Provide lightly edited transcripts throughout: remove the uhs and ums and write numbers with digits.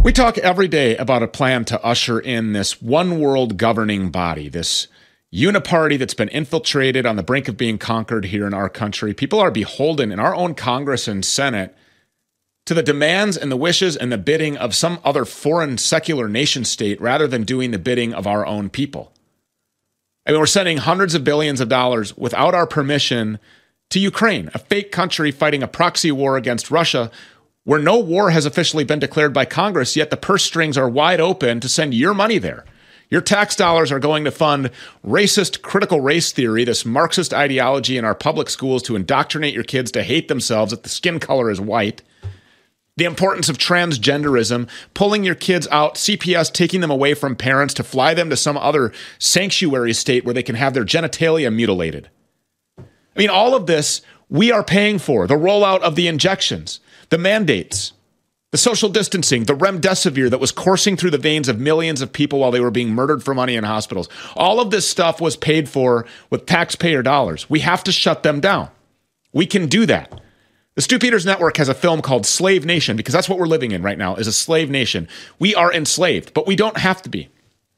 We talk every day about a plan to usher in this one world governing body, this uniparty that's been infiltrated on the brink of being conquered here in our country. People are beholden in our own Congress and Senate to the demands and the wishes and the bidding of some other foreign secular nation state rather than doing the bidding of our own people. I mean, we're sending hundreds of billions of dollars without our permission to Ukraine, a fake country fighting a proxy war against Russia, where no war has officially been declared by Congress, yet the purse strings are wide open to send your money there. Your tax dollars are going to fund racist critical race theory, this Marxist ideology in our public schools to indoctrinate your kids to hate themselves if the skin color is white. The importance of transgenderism, pulling your kids out, CPS taking them away from parents to fly them to some other sanctuary state where they can have their genitalia mutilated. I mean, all of this we are paying for. The rollout of the injections, the mandates, the social distancing, the remdesivir that was coursing through the veins of millions of people while they were being murdered for money in hospitals. All of this stuff was paid for with taxpayer dollars. We have to shut them down. We can do that. The Stu Peters Network has a film called Slave Nation, because that's what we're living in right now, is a slave nation. We are enslaved, but we don't have to be.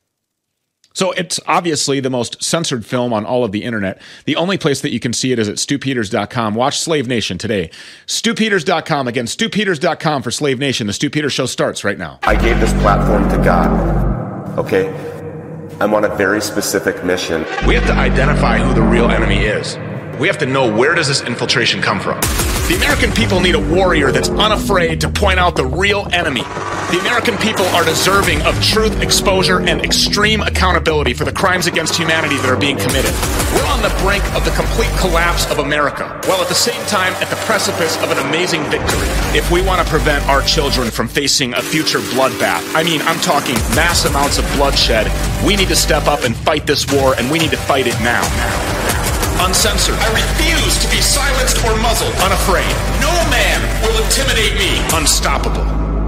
So it's obviously the most censored film on all of the internet. The only place that you can see it is at StuPeters.com. Watch Slave Nation today. StuPeters.com. Again, StuPeters.com for Slave Nation. The Stu Peters Show starts right now. I gave this platform to God, okay? I'm on a very specific mission. We have to identify who the real enemy is. We have to know, where does this infiltration come from? The American people need a warrior that's unafraid to point out the real enemy. The American people are deserving of truth, exposure, and extreme accountability for the crimes against humanity that are being committed. We're on the brink of the complete collapse of America, while at the same time at the precipice of an amazing victory. If we want to prevent our children from facing a future bloodbath, I mean, I'm talking mass amounts of bloodshed, we need to step up and fight this war, and we need to fight it now. Uncensored. I refuse to be silenced or muzzled. Unafraid. No man will intimidate me. Unstoppable.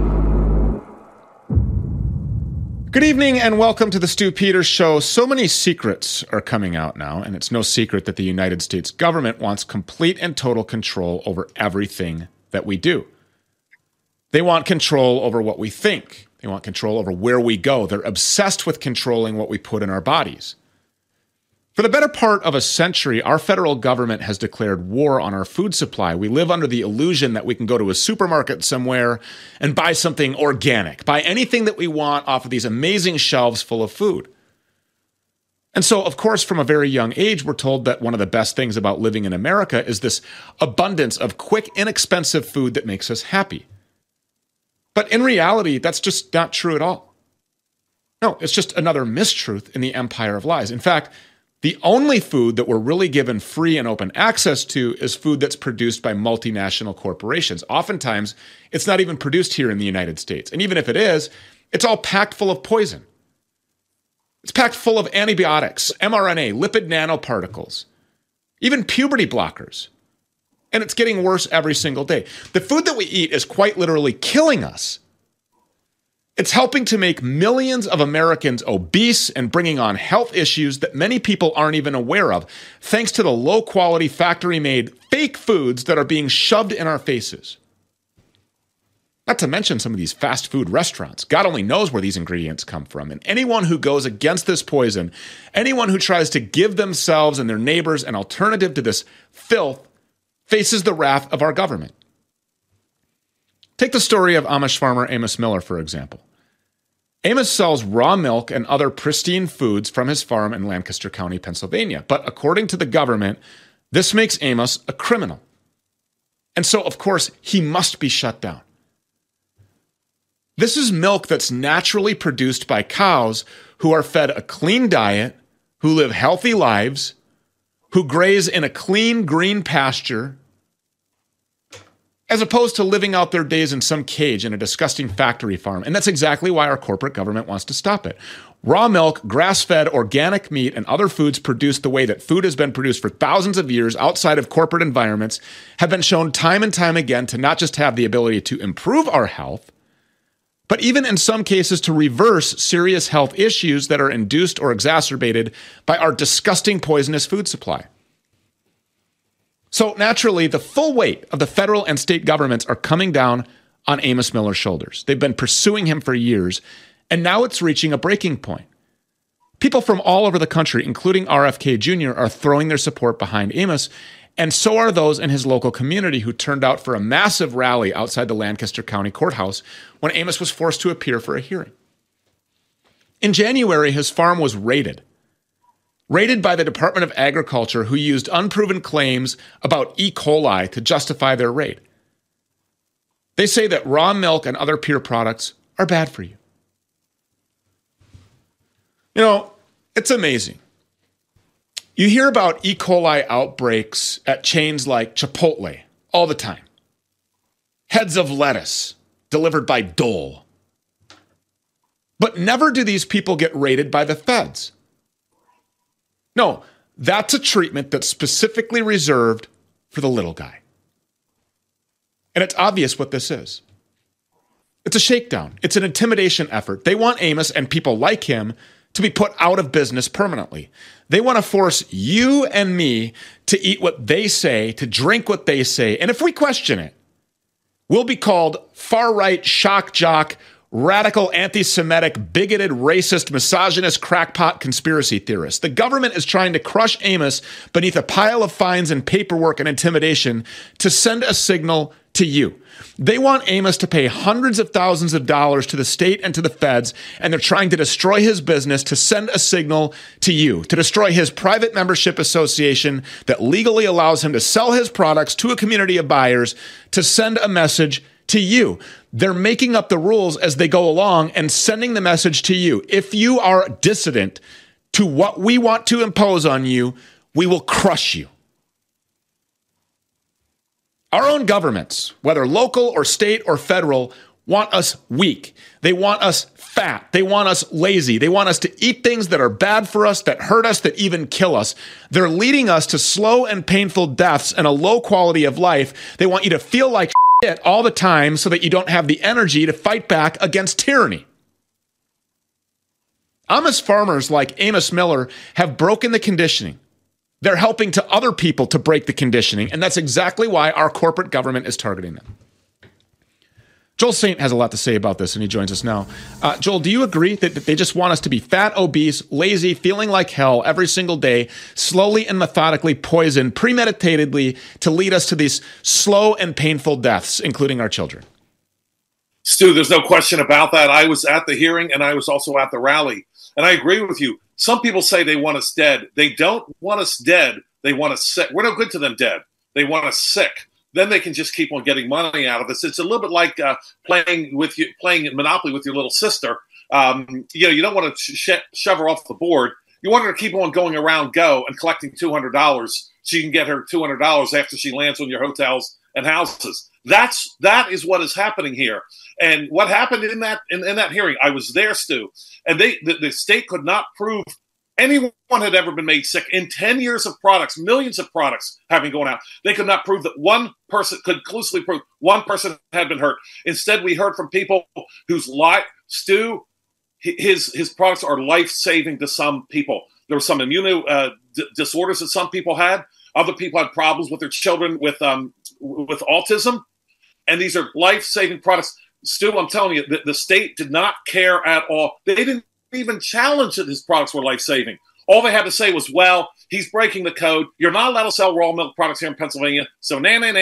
Good evening and welcome to the Stu Peters Show. So many secrets are coming out now, and it's no secret that the United States government wants complete and total control over everything that we do. They want control over what we think. They want control over where we go. They're obsessed with controlling what we put in our bodies. For the better part of a century, our federal government has declared war on our food supply. We live under the illusion that we can go to a supermarket somewhere and buy something organic, buy anything that we want off of these amazing shelves full of food. And so, of course, from a very young age, we're told that one of the best things about living in America is this abundance of quick, inexpensive food that makes us happy. But in reality, that's just not true at all. No, it's just another mistruth in the empire of lies. In fact, the only food that we're really given free and open access to is food that's produced by multinational corporations. Oftentimes, it's not even produced here in the United States. And even if it is, it's all packed full of poison. It's packed full of antibiotics, mRNA, lipid nanoparticles, even puberty blockers. And it's getting worse every single day. The food that we eat is quite literally killing us. It's helping to make millions of Americans obese and bringing on health issues that many people aren't even aware of, thanks to the low-quality, factory-made fake foods that are being shoved in our faces. Not to mention some of these fast food restaurants. God only knows where these ingredients come from. And anyone who goes against this poison, anyone who tries to give themselves and their neighbors an alternative to this filth, faces the wrath of our government. Take the story of Amish farmer Amos Miller, for example. Amos sells raw milk and other pristine foods from his farm in Lancaster County, Pennsylvania. But according to the government, this makes Amos a criminal. And so, of course, he must be shut down. This is milk that's naturally produced by cows who are fed a clean diet, who live healthy lives, who graze in a clean, green pasture, as opposed to living out their days in some cage in a disgusting factory farm. And that's exactly why our corporate government wants to stop it. Raw milk, grass-fed, organic meat, and other foods produced the way that food has been produced for thousands of years outside of corporate environments have been shown time and time again to not just have the ability to improve our health, but even in some cases to reverse serious health issues that are induced or exacerbated by our disgusting poisonous food supply. So naturally, the full weight of the federal and state governments are coming down on Amos Miller's shoulders. They've been pursuing him for years, and now it's reaching a breaking point. People from all over the country, including RFK Jr., are throwing their support behind Amos, and so are those in his local community who turned out for a massive rally outside the Lancaster County Courthouse when Amos was forced to appear for a hearing. In January, his farm was raided by the Department of Agriculture, who used unproven claims about E. coli to justify their raid. They say that raw milk and other pure products are bad for you. You know, it's amazing. You hear about E. coli outbreaks at chains like Chipotle all the time. Heads of lettuce delivered by Dole. But never do these people get raided by the feds. No, that's a treatment that's specifically reserved for the little guy. And it's obvious what this is. It's a shakedown. It's an intimidation effort. They want Amos and people like him to be put out of business permanently. They want to force you and me to eat what they say, to drink what they say. And if we question it, we'll be called far-right, shock jock, radical, anti-Semitic, bigoted, racist, misogynist, crackpot conspiracy theorists. The government is trying to crush Amos beneath a pile of fines and paperwork and intimidation to send a signal to you. They want Amos to pay hundreds of thousands of dollars to the state and to the feds, and they're trying to destroy his business to send a signal to you, to destroy his private membership association that legally allows him to sell his products to a community of buyers, to send a message to you. They're making up the rules as they go along and sending the message to you. If you are dissident to what we want to impose on you, we will crush you. Our own governments, whether local or state or federal, want us weak. They want us fat. They want us lazy. They want us to eat things that are bad for us, that hurt us, that even kill us. They're leading us to slow and painful deaths and a low quality of life. They want you to feel like shit all the time so that you don't have the energy to fight back against tyranny. Amish farmers like Amos Miller have broken the conditioning. They're helping to other people to break the conditioning, and that's exactly why our corporate government is targeting them. Joel Saint has a lot to say about this, and he joins us now. Joel, do you agree that they just want us to be fat, obese, lazy, feeling like hell every single day, slowly and methodically poisoned, premeditatedly, to lead us to these slow and painful deaths, including our children? Stu, there's no question about that. I was at the hearing, and I was also at the rally, and I agree with you. Some people say they want us dead. They don't want us dead. They want us sick. We're no good to them dead. They want us sick. Then they can just keep on getting money out of us. It's a little bit like playing Monopoly with your little sister. You don't want to shove her off the board. You want her to keep on going around Go and collecting $200 so you can get her $200 after she lands on your hotels and houses. That is what is happening here. And what happened in that hearing, I was there, Stu, and the state could not prove anyone had ever been made sick. In 10 years of products, millions of products having gone out, they could not prove that one person could conclusively prove one person had been hurt. Instead, we heard from people whose life, Stu, his products are life-saving to some people. There were some immune disorders that some people had. Other people had problems with their children with autism. And these are life-saving products. Stu, I'm telling you, the state did not care at all. They didn't even challenge that his products were life-saving. All they had to say was, well, he's breaking the code. You're not allowed to sell raw milk products here in Pennsylvania. So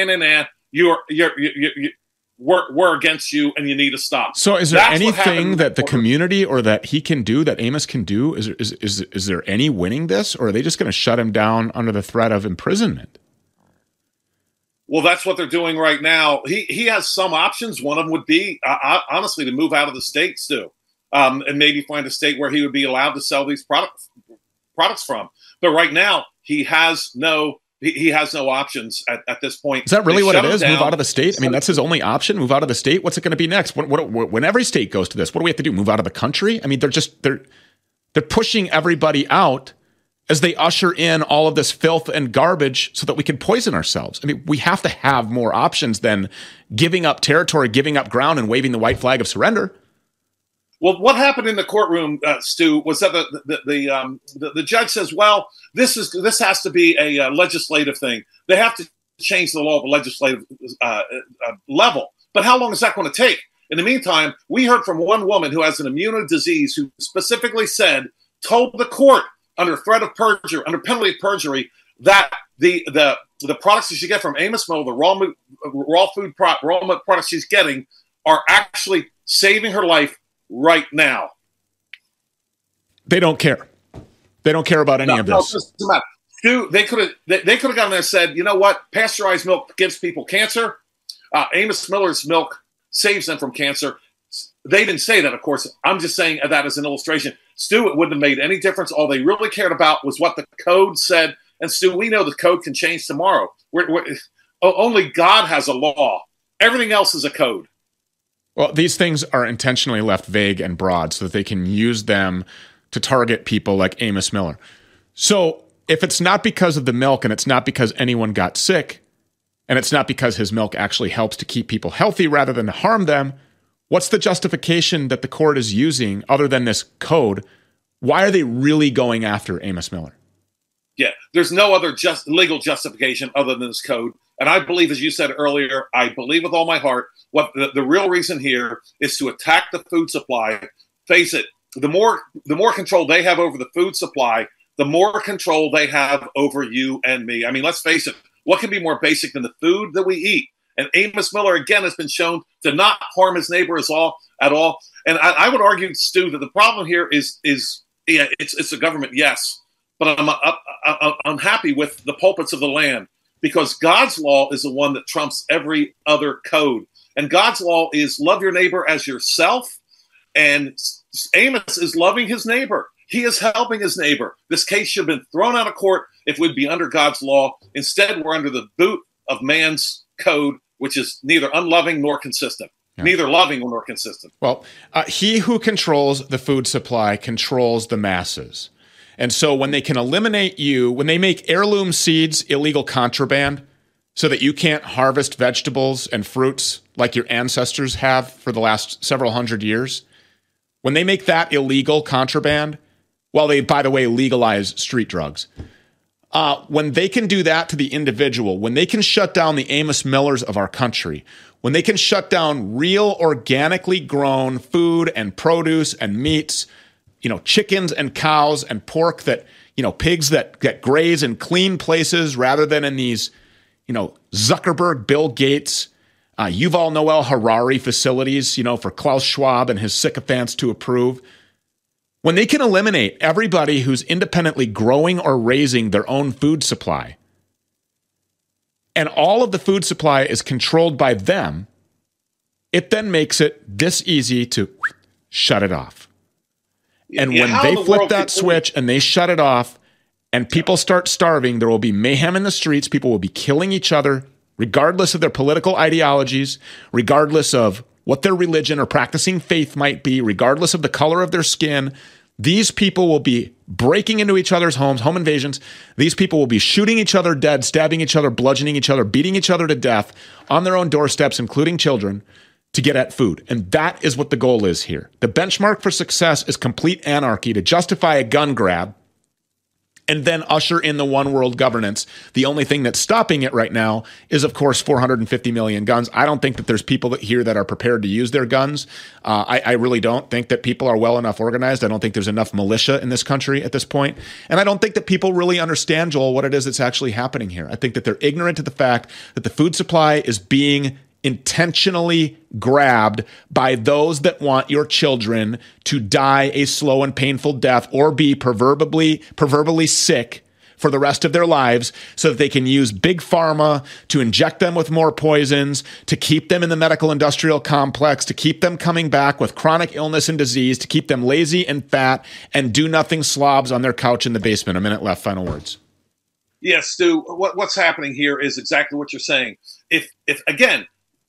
we're against you and you need to stop. So is there anything that the community or that he can do, that Amos can do? Is there any winning this, or are they just going to shut him down under the threat of imprisonment? Well, that's what they're doing right now. He has some options. One of them would be, honestly, to move out of the state, Stu, and maybe find a state where he would be allowed to sell these products from. But right now, he has no options at this point. Is that really what it is? Move out of the state? I mean, that's his only option. Move out of the state. What's it going to be next? When every state goes to this, what do we have to do? Move out of the country? I mean, they're pushing everybody out as they usher in all of this filth and garbage so that we can poison ourselves. I mean, we have to have more options than giving up territory, giving up ground, and waving the white flag of surrender. Well, what happened in the courtroom, Stu, was that the judge says, well, this has to be a legislative thing. They have to change the law at the legislative level. But how long is that going to take? In the meantime, we heard from one woman who has an immune disease who specifically told the court under threat of perjury, under penalty of perjury, that the products that she get from Amos Miller, the raw milk products she's getting, are actually saving her life right now. They don't care. They don't care about any of this. No, it doesn't matter. Dude, they could have gone there and said, you know what? Pasteurized milk gives people cancer. Amos Miller's milk saves them from cancer. They didn't say that, of course. I'm just saying that as an illustration. Stu, it wouldn't have made any difference. All they really cared about was what the code said. And Stu, we know the code can change tomorrow. Only God has a law. Everything else is a code. Well, these things are intentionally left vague and broad so that they can use them to target people like Amos Miller. So if it's not because of the milk and it's not because anyone got sick and it's not because his milk actually helps to keep people healthy rather than to harm them, what's the justification that the court is using other than this code? Why are they really going after Amos Miller? Yeah, there's no other legal justification other than this code. And I believe, as you said earlier, I believe with all my heart, what the real reason here is to attack the food supply. Face it, the more control they have over the food supply, the more control they have over you and me. I mean, let's face it, what can be more basic than the food that we eat? And Amos Miller, again, has been shown to not harm his neighbor at all. And I would argue, Stu, that the problem here is it's the government, yes. But I'm unhappy with the pulpits of the land, because God's law is the one that trumps every other code. And God's law is love your neighbor as yourself. And Amos is loving his neighbor. He is helping his neighbor. This case should have been thrown out of court if we'd be under God's law. Instead, we're under the boot of man's code, which is neither unloving nor consistent. Yeah. Neither loving nor consistent. Well, he who controls the food supply controls the masses. And so when they can eliminate you, when they make heirloom seeds illegal contraband so that you can't harvest vegetables and fruits like your ancestors have for the last several hundred years, when they make that illegal contraband, while they, by the way, legalize street drugs, when they can do that to the individual, when they can shut down the Amos Millers of our country, when they can shut down real organically grown food and produce and meats, chickens and cows and pork that, pigs that graze in clean places rather than in these, Zuckerberg, Bill Gates, Yuval Noah Harari facilities, for Klaus Schwab and his sycophants to approve. When they can eliminate everybody who's independently growing or raising their own food supply, and all of the food supply is controlled by them, it then makes it this easy to shut it off. And when they flip that switch and they shut it off and people start starving, there will be mayhem in the streets. People will be killing each other, regardless of their political ideologies, regardless of what their religion or practicing faith might be, regardless of the color of their skin. These people will be breaking into each other's homes, home invasions. These people will be shooting each other dead, stabbing each other, bludgeoning each other, beating each other to death on their own doorsteps, including children, to get at food. And that is what the goal is here. The benchmark for success is complete anarchy to justify a gun grab and then usher in the one world governance. The only thing that's stopping it right now is, of course, 450 million guns. I don't think that there's people here that are prepared to use their guns. I really don't think that people are well enough organized. I don't think there's enough militia in this country at this point. And I don't think that people really understand, Joel, what it is that's actually happening here. I think that they're ignorant of the fact that the food supply is being intentionally grabbed by those that want your children to die a slow and painful death or be proverbially sick for the rest of their lives so that they can use big pharma to inject them with more poisons, to keep them in the medical industrial complex, to keep them coming back with chronic illness and disease, to keep them lazy and fat and do-nothing slobs on their couch in the basement. A minute left, final words. Yes, Stu, what's happening here is exactly what you're saying. If again,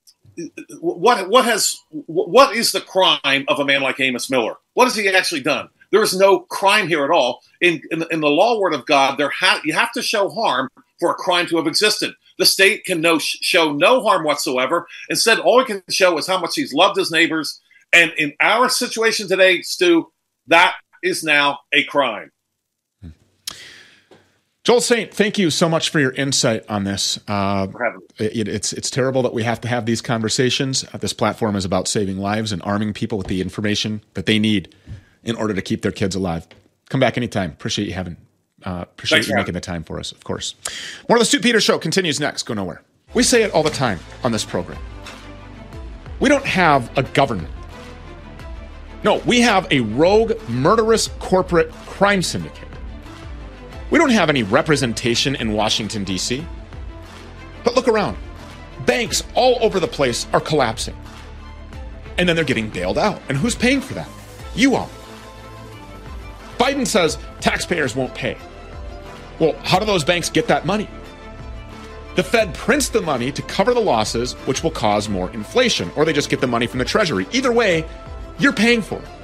what is the crime of a man like Amos Miller? What has he actually done? There is no crime here at all. In the law word of God, you have to show harm for a crime to have existed. The state can show no harm whatsoever. Instead, all he can show is how much he's loved his neighbors. And in our situation today, Stu, that is now a crime. Joel Saint, thank you so much for your insight on this. It's terrible that we have to have these conversations. This platform is about saving lives and arming people with the information that they need in order to keep their kids alive. Come back anytime. Appreciate you making the time for us, of course. More of the Stu Peters Show continues next. Go nowhere. We say it all the time on this program. We don't have a government. No, we have a rogue, murderous corporate crime syndicate. We don't have any representation in Washington, D.C. But look around. Banks all over the place are collapsing. And then they're getting bailed out. And who's paying for that? You are. Biden says taxpayers won't pay. Well, how do those banks get that money? The Fed prints the money to cover the losses, which will cause more inflation, or they just get the money from the Treasury. Either way, you're paying for it.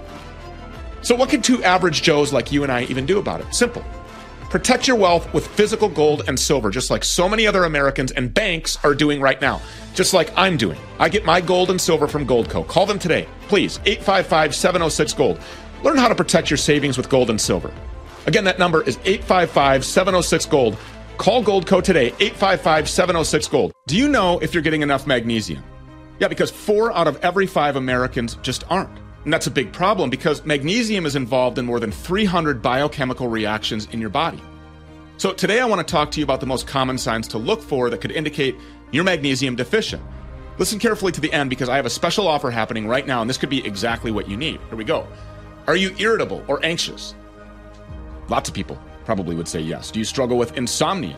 So what can two average Joes like you and I even do about it? Simple. Protect your wealth with physical gold and silver, just like so many other Americans and banks are doing right now, just like I'm doing. I get my gold and silver from Goldco. Call them today, please, 855-706-GOLD. Learn how to protect your savings with gold and silver. Again, that number is 855-706-GOLD. Call Goldco today, 855-706-GOLD. Do you know if you're getting enough magnesium? Yeah, because 4 out of every 5 Americans just aren't. And that's a big problem because magnesium is involved in more than 300 biochemical reactions in your body. So today I want to talk to you about the most common signs to look for that could indicate you're magnesium deficient. Listen carefully to the end because I have a special offer happening right now, and this could be exactly what you need. Here we go. Are you irritable or anxious? Lots of people probably would say yes. Do you struggle with insomnia?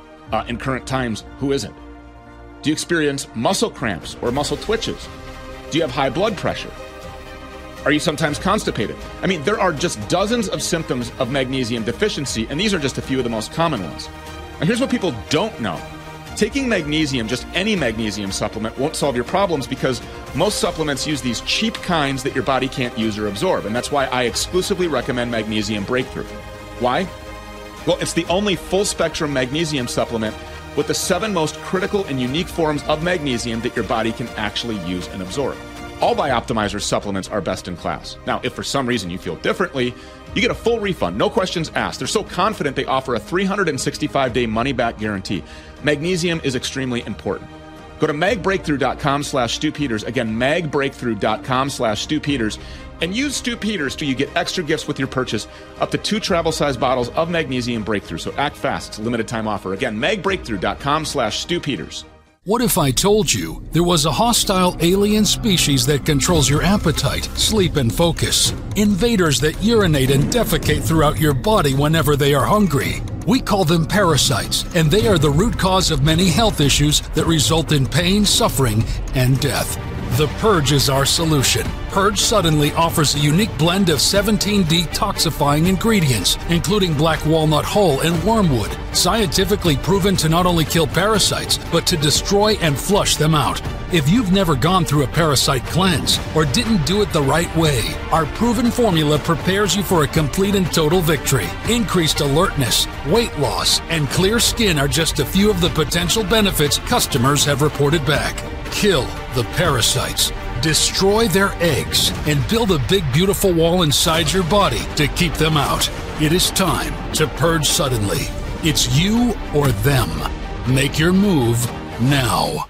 In current times, who isn't? Do you experience muscle cramps or muscle twitches? Do you have high blood pressure? Are you sometimes constipated? I mean, there are just dozens of symptoms of magnesium deficiency, and these are just a few of the most common ones. Now, here's what people don't know. Taking magnesium, just any magnesium supplement, won't solve your problems because most supplements use these cheap kinds that your body can't use or absorb, and that's why I exclusively recommend Magnesium Breakthrough. Why? Well, it's the only full-spectrum magnesium supplement with the 7 most critical and unique forms of magnesium that your body can actually use and absorb. All Bioptimizer supplements are best in class. Now, if for some reason you feel differently, you get a full refund, no questions asked. They're so confident they offer a 365-day money-back guarantee. Magnesium is extremely important. Go to magbreakthrough.com/Stu Peters. Again, magbreakthrough.com/Stu Peters. And use Stu Peters till you get extra gifts with your purchase, up to 2 travel-size bottles of Magnesium Breakthrough. So act fast. It's a limited time offer. Again, magbreakthrough.com/Stu Peters. What if I told you there was a hostile alien species that controls your appetite, sleep, and focus? Invaders that urinate and defecate throughout your body whenever they are hungry. We call them parasites, and they are the root cause of many health issues that result in pain, suffering, and death. The Purge is our solution. Purge Suddenly offers a unique blend of 17 detoxifying ingredients, including black walnut hull and wormwood, scientifically proven to not only kill parasites, but to destroy and flush them out. If you've never gone through a parasite cleanse or didn't do it the right way, our proven formula prepares you for a complete and total victory. Increased alertness, weight loss, and clear skin are just a few of the potential benefits customers have reported back. Kill the parasites, destroy their eggs, and build a big, beautiful wall inside your body to keep them out. It is time to purge suddenly. It's you or them. Make your move now.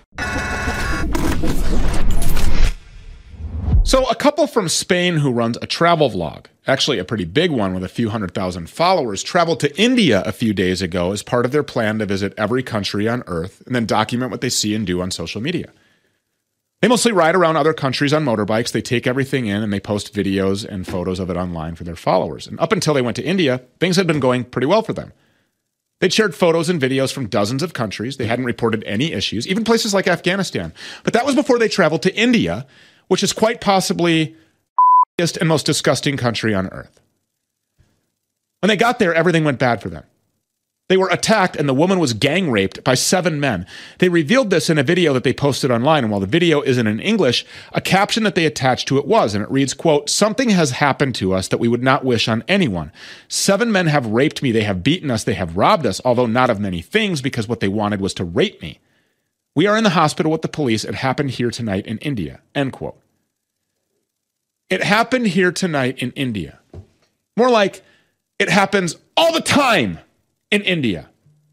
So a couple from Spain who runs a travel vlog, actually a pretty big one with a few 100,000 followers, traveled to India a few days ago as part of their plan to visit every country on Earth and then document what they see and do on social media. They mostly ride around other countries on motorbikes. They take everything in and they post videos and photos of it online for their followers. And up until they went to India, things had been going pretty well for them. They'd shared photos and videos from dozens of countries. They hadn't reported any issues, even places like Afghanistan. But that was before they traveled to India, which is quite possibly the biggest and most disgusting country on Earth. When they got there, everything went bad for them. They were attacked and the woman was gang raped by 7 men. They revealed this in a video that they posted online, and while the video isn't in English, a caption that they attached to it was, and it reads, quote, "Something has happened to us that we would not wish on anyone. 7 men have raped me, they have beaten us, they have robbed us, although not of many things, because what they wanted was to rape me. We are in the hospital with the police. It happened here tonight in India," end quote. It happened here tonight in India. More like, it happens all the time in India.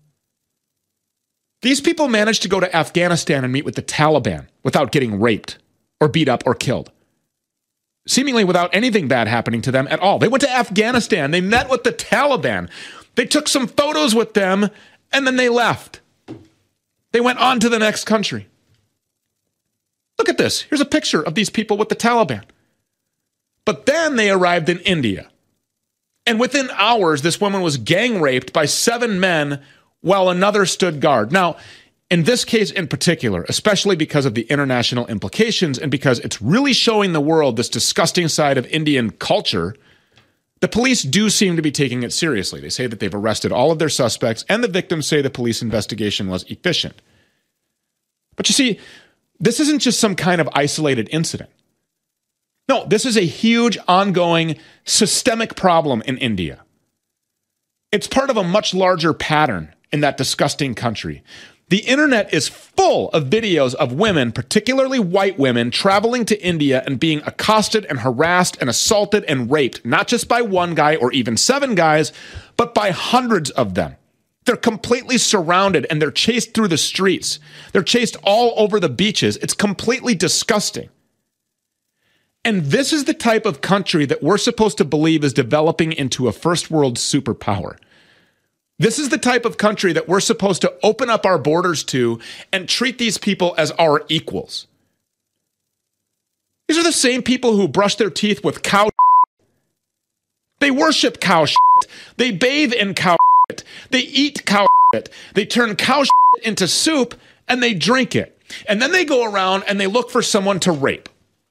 These people managed to go to Afghanistan and meet with the Taliban without getting raped or beat up or killed, seemingly without anything bad happening to them at all. They went to Afghanistan. They met with the Taliban. They took some photos with them, and then they left. They went on to the next country. Look at this. Here's a picture of these people with the Taliban. But then they arrived in India. And within hours, this woman was gang raped by 7 men while another stood guard. Now, in this case in particular, especially because of the international implications and because it's really showing the world this disgusting side of Indian culture, the police do seem to be taking it seriously. They say that they've arrested all of their suspects, and the victims say the police investigation was efficient. But you see, this isn't just some kind of isolated incident. No, this is a huge, ongoing, systemic problem in India. It's part of a much larger pattern in that disgusting country. The internet is full of videos of women, particularly white women, traveling to India and being accosted and harassed and assaulted and raped, not just by one guy or even 7 guys, but by hundreds of them. They're completely surrounded and they're chased through the streets. They're chased all over the beaches. It's completely disgusting. And this is the type of country that we're supposed to believe is developing into a first world superpower. This is the type of country that we're supposed to open up our borders to and treat these people as our equals. These are the same people who brush their teeth with cow shit. They worship cow shit. They bathe in cow shit. They eat cow shit. They turn cow shit into soup and they drink it. And then they go around and they look for someone to rape.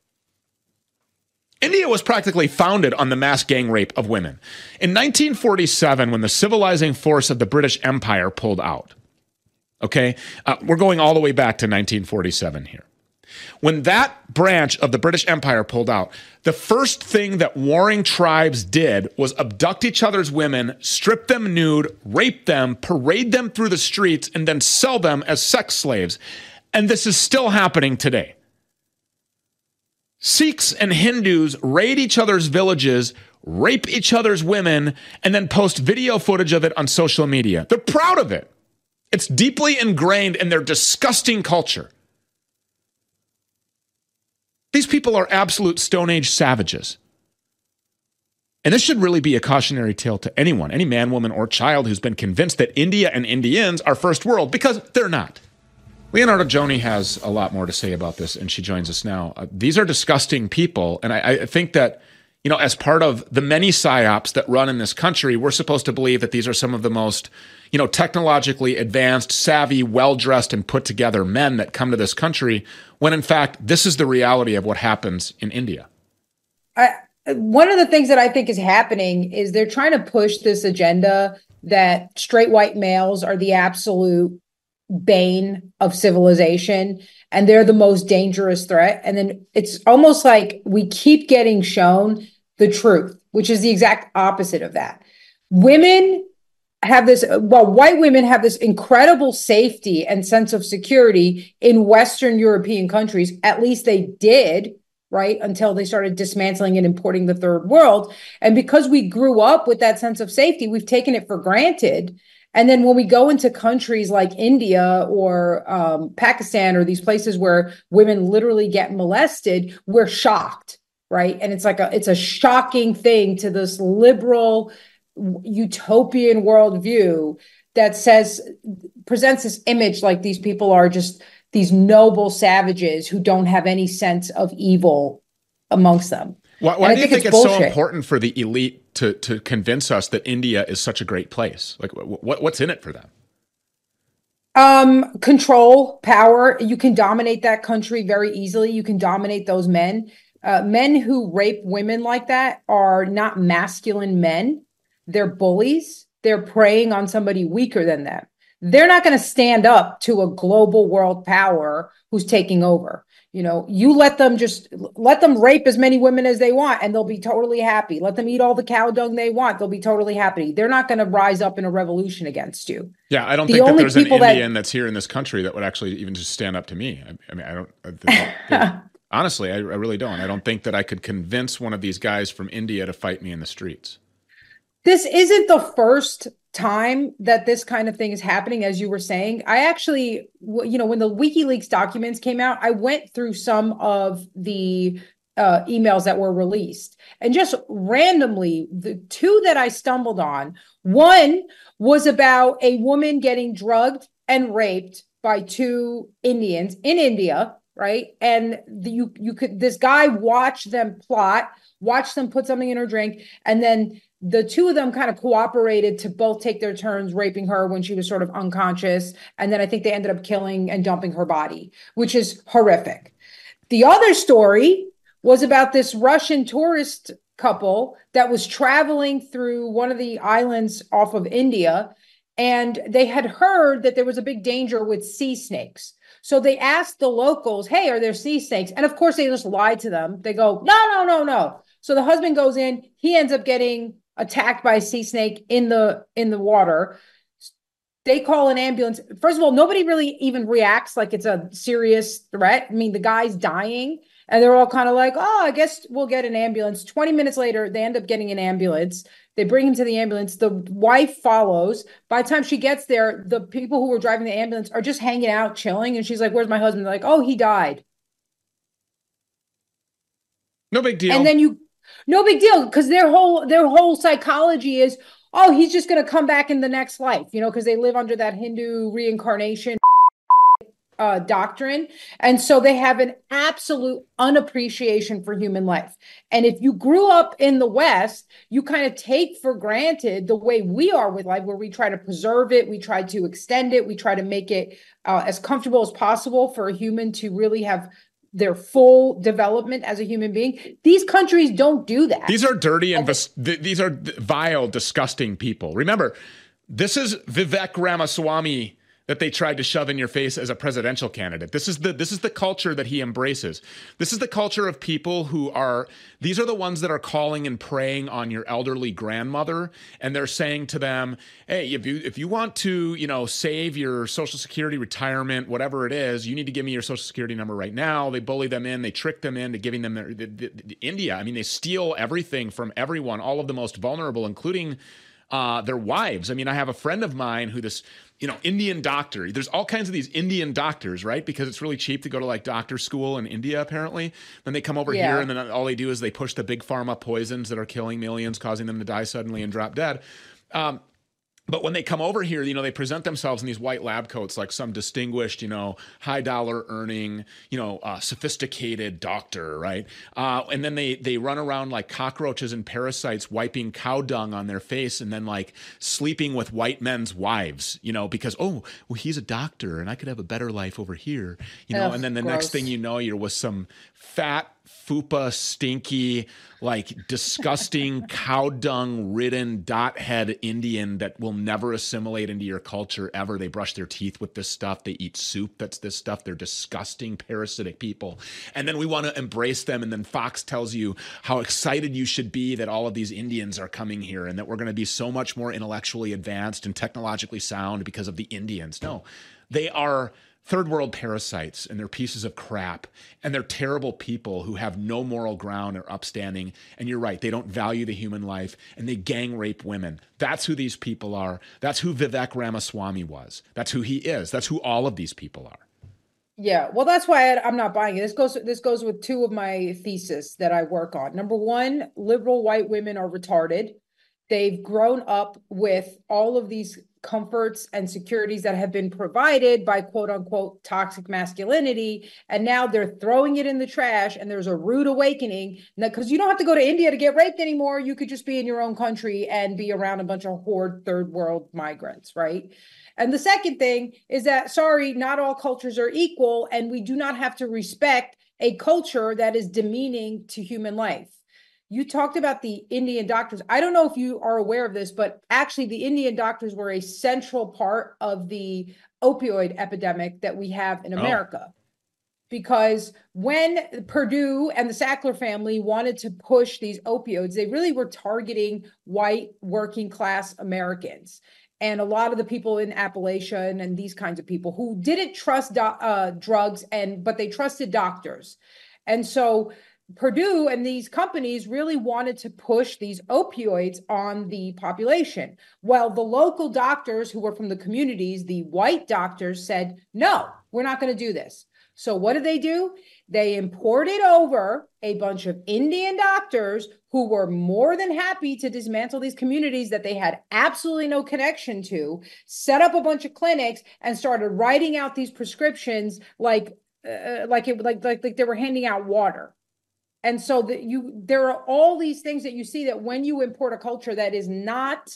India was practically founded on the mass gang rape of women. In 1947, when the civilizing force of the British Empire pulled out, we're going all the way back to 1947 here. When that branch of the British Empire pulled out, the first thing that warring tribes did was abduct each other's women, strip them nude, rape them, parade them through the streets, and then sell them as sex slaves. And this is still happening today. Sikhs and Hindus raid each other's villages, rape each other's women, and then post video footage of it on social media. They're proud of it. It's deeply ingrained in their disgusting culture. These people are absolute Stone Age savages. And this should really be a cautionary tale to anyone, any man, woman, or child who's been convinced that India and Indians are first world, because they're not. Leonardo Joni has a lot more to say about this, and she joins us now. These are disgusting people, and I think that, as part of the many psyops that run in this country, we're supposed to believe that these are some of the most, technologically advanced, savvy, well-dressed, and put-together men that come to this country, when in fact, this is the reality of what happens in India. One of the things that I think is happening is they're trying to push this agenda that straight white males are the absolute bane of civilization and they're the most dangerous threat. And then it's almost like we keep getting shown the truth, which is the exact opposite of that. White women have this incredible safety and sense of security in Western European countries. At least they did, right? Until they started dismantling and importing the third world. And because we grew up with that sense of safety, we've taken it for granted. And then when we go into countries like India or Pakistan or these places where women literally get molested, we're shocked, right? And it's a shocking thing to this liberal utopian worldview that presents this image like these people are just these noble savages who don't have any sense of evil amongst them. Why do you think it's so important for the elite to convince us that India is such a great place? Like, what's in it for them? Control, power. You can dominate that country very easily. You can dominate those men. Men who rape women like that are not masculine men. They're bullies. They're preying on somebody weaker than them. They're not going to stand up to a global world power who's taking over. You let them rape as many women as they want and they'll be totally happy. Let them eat all the cow dung they want. They'll be totally happy. They're not going to rise up in a revolution against you. Yeah, I don't think that there's an Indian that's here in this country that would actually even just stand up to me. Honestly, I really don't. I don't think that I could convince one of these guys from India to fight me in the streets. This isn't the first time that this kind of thing is happening, as you were saying, I actually, when the WikiLeaks documents came out, I went through some of the emails that were released. And just randomly, the two that I stumbled on, one was about a woman getting drugged and raped by two Indians in India, right? And you could, this guy watched them plot, watched them put something in her drink, and then the two of them kind of cooperated to both take their turns raping her when she was sort of unconscious. And then I think they ended up killing and dumping her body, which is horrific. The other story was about this Russian tourist couple that was traveling through one of the islands off of India. And they had heard that there was a big danger with sea snakes. So they asked the locals, hey, are there sea snakes? And of course, they just lied to them. They go, no. So the husband goes in, he ends up getting attacked by a sea snake in the water. They call an ambulance. First of all, nobody really even reacts like it's a serious threat. I mean, the guy's dying and they're all kind of like, oh, I guess we'll get an ambulance. 20 minutes later, they end up getting an ambulance. They bring him to the ambulance. The wife follows. By the time she gets there, the people who were driving the ambulance are just hanging out, chilling. And she's like, where's my husband? They're like, oh, he died. No big deal. And then no big deal, because their whole psychology is, oh, he's just going to come back in the next life, because they live under that Hindu reincarnation doctrine. And so they have an absolute unappreciation for human life. And if you grew up in the West, you kind of take for granted the way we are with life, where we try to preserve it, we try to extend it, we try to make it as comfortable as possible for a human to really have their full development as a human being. These countries don't do that. These are dirty and these are vile, disgusting people. Remember, this is Vivek Ramaswamy that they tried to shove in your face as a presidential candidate. This is the culture that he embraces. This is the culture of people these are the ones that are calling and preying on your elderly grandmother, and they're saying to them, hey, if you want to, save your Social Security, retirement, whatever it is, you need to give me your Social Security number right now. They bully them in, they trick them into giving them India. I mean, they steal everything from everyone, all of the most vulnerable, including their wives. I mean, I have a friend of mine who Indian doctor. There's all kinds of these Indian doctors, right? Because it's really cheap to go to like doctor school in India, apparently. Then they come over here and then all they do is they push the big pharma poisons that are killing millions, causing them to die suddenly and drop dead. But when they come over here, they present themselves in these white lab coats like some distinguished, high dollar earning, sophisticated doctor, right? And then they run around like cockroaches and parasites, wiping cow dung on their face and then like sleeping with white men's wives, because, oh, well, he's a doctor and I could have a better life over here, Ugh, and then the gross. next thing you know, you're with some fat, fupa, stinky, like disgusting cow dung ridden dot head Indian that will never assimilate into your culture ever. They brush their teeth with this stuff. They eat soup that's this stuff. They're disgusting, parasitic people. And then we want to embrace them. And then Fox tells you how excited you should be that all of these Indians are coming here and that we're going to be so much more intellectually advanced and technologically sound because of the Indians. No, they are third world parasites, and they're pieces of crap, and they're terrible people who have no moral ground or upstanding. And you're right, they don't value the human life, and they gang rape women. That's who these people are. That's who Vivek Ramaswamy was. That's who he is. That's who all of these people are. Yeah, well, that's why I'm not buying it. This goes with two of my theses that I work on. Number one, liberal white women are retarded. They've grown up with all of these comforts and securities that have been provided by quote unquote toxic masculinity. And now they're throwing it in the trash. And there's a rude awakening because you don't have to go to India to get raped anymore. You could just be in your own country and be around a bunch of horde third world migrants, right? And the second thing is that, sorry, not all cultures are equal. And we do not have to respect a culture that is demeaning to human life. You talked about the Indian doctors. I don't know if you are aware of this, but actually the Indian doctors were a central part of the opioid epidemic that we have in America. Because when Purdue and the Sackler family wanted to push these opioids, they really were targeting white working class Americans. And a lot of the people in Appalachia and these kinds of people who didn't trust drugs, but they trusted doctors. And so Purdue and these companies really wanted to push these opioids on the population. Well, the local doctors who were from the communities, the white doctors, said, no, we're not going to do this. So what did they do? They imported over a bunch of Indian doctors who were more than happy to dismantle these communities that they had absolutely no connection to, set up a bunch of clinics, and started writing out these prescriptions like they were handing out water. And so there are all these things that you see that when you import a culture that is not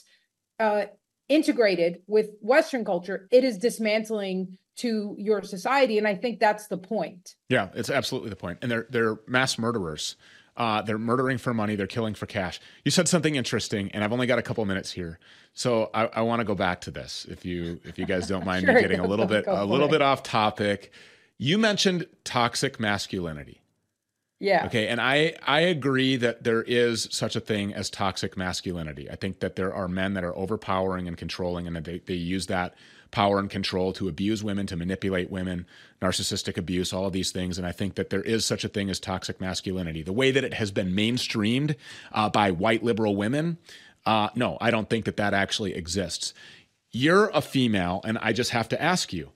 integrated with Western culture, it is dismantling to your society. And I think that's the point. Yeah, it's absolutely the point. And they're mass murderers. They're murdering for money. They're killing for cash. You said something interesting, and I've only got a couple minutes here, so I want to go back to this. If you guys don't mind Sure, me getting a little bit off topic. You mentioned toxic masculinity. Yeah. Okay. And I agree that there is such a thing as toxic masculinity. I think that there are men that are overpowering and controlling, and that they use that power and control to abuse women, to manipulate women, narcissistic abuse, all of these things. And I think that there is such a thing as toxic masculinity. The way that it has been mainstreamed by white liberal women, no, I don't think that actually exists. You're a female, and I just have to ask you,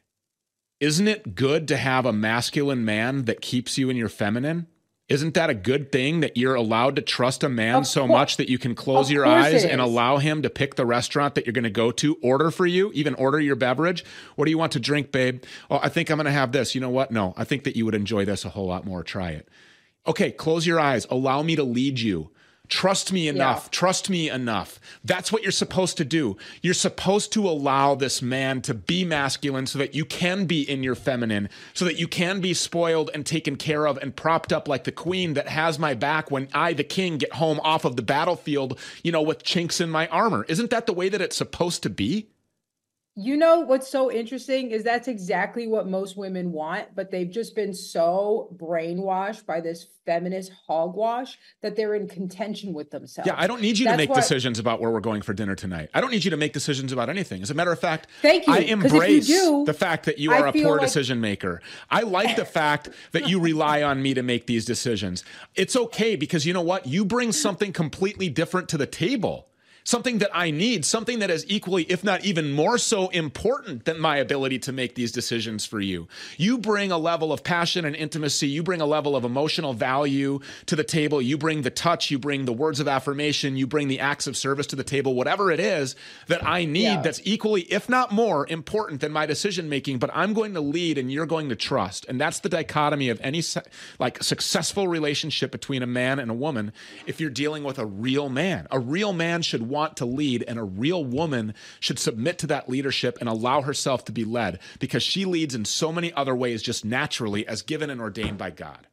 isn't it good to have a masculine man that keeps you in your feminine? Isn't that a good thing, that you're allowed to trust a man so much that you can close your eyes and allow him to pick the restaurant that you're going to go to, order for you, even order your beverage? What do you want to drink, babe? Oh, I think I'm going to have this. You know what? No, I think that you would enjoy this a whole lot more. Try it. Okay, close your eyes. Allow me to lead you. Trust me enough. Yeah. Trust me enough. That's what you're supposed to do. You're supposed to allow this man to be masculine so that you can be in your feminine, so that you can be spoiled and taken care of and propped up like the queen that has my back when I, the king, get home off of the battlefield, with chinks in my armor. Isn't that the way that it's supposed to be? You know, what's so interesting is that's exactly what most women want, but they've just been so brainwashed by this feminist hogwash that they're in contention with themselves. Yeah, I don't need you to make decisions about where we're going for dinner tonight. I don't need you to make decisions about anything. As a matter of fact, thank you. I embrace the fact that you are a poor decision maker. I like the fact that you rely on me to make these decisions. It's okay, because you know what? You bring something completely different to the table. Something that I need, something that is equally, if not even more so important than my ability to make these decisions for you. You bring a level of passion and intimacy. You bring a level of emotional value to the table. You bring the touch. You bring the words of affirmation. You bring the acts of service to the table, whatever it is that I need that's equally, if not more important than my decision making, but I'm going to lead and you're going to trust. And that's the dichotomy of any successful relationship between a man and a woman. If you're dealing with a real man should want to lead, and a real woman should submit to that leadership and allow herself to be led, because she leads in so many other ways just naturally, as given and ordained by God.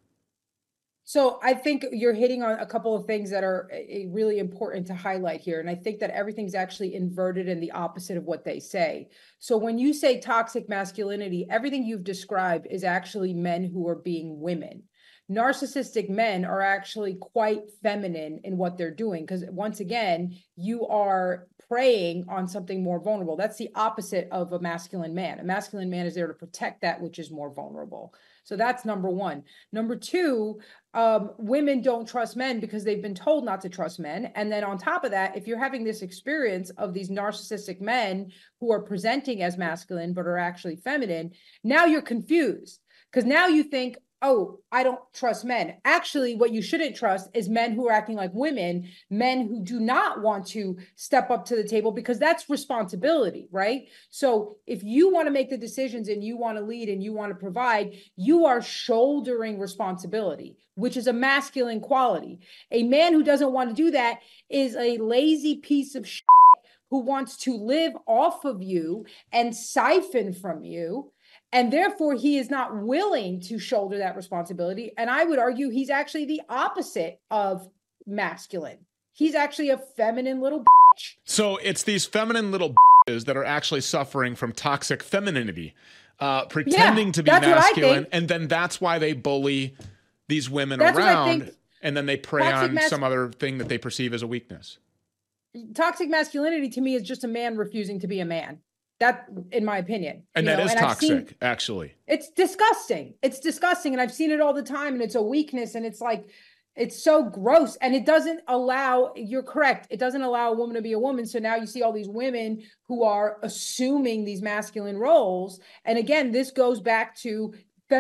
So I think you're hitting on a couple of things that are really important to highlight here. And I think that everything's actually inverted and the opposite of what they say. So when you say toxic masculinity, everything you've described is actually men who are being women. Narcissistic men are actually quite feminine in what they're doing, because once again, you are preying on something more vulnerable. That's the opposite of a masculine man. A masculine man is there to protect that which is more vulnerable. So that's number one. Number two, women don't trust men because they've been told not to trust men. And then on top of that, if you're having this experience of these narcissistic men who are presenting as masculine but are actually feminine, now you're confused, because now you think, oh, I don't trust men. Actually, what you shouldn't trust is men who are acting like women, men who do not want to step up to the table, because that's responsibility, right? So if you want to make the decisions and you want to lead and you want to provide, you are shouldering responsibility, which is a masculine quality. A man who doesn't want to do that is a lazy piece of shit who wants to live off of you and siphon from you. And therefore, he is not willing to shoulder that responsibility. And I would argue he's actually the opposite of masculine. He's actually a feminine little bitch. So it's these feminine little bitches that are actually suffering from toxic femininity, pretending to be masculine. And then that's why they bully these women around. And then they prey on some other thing that they perceive as a weakness. Toxic masculinity to me is just a man refusing to be a man. That, in my opinion. And that is toxic, actually. It's disgusting. It's disgusting. And I've seen it all the time. And it's a weakness. And it's like, it's so gross. And it doesn't allow, you're correct, it doesn't allow a woman to be a woman. So now you see all these women who are assuming these masculine roles. And again, this goes back to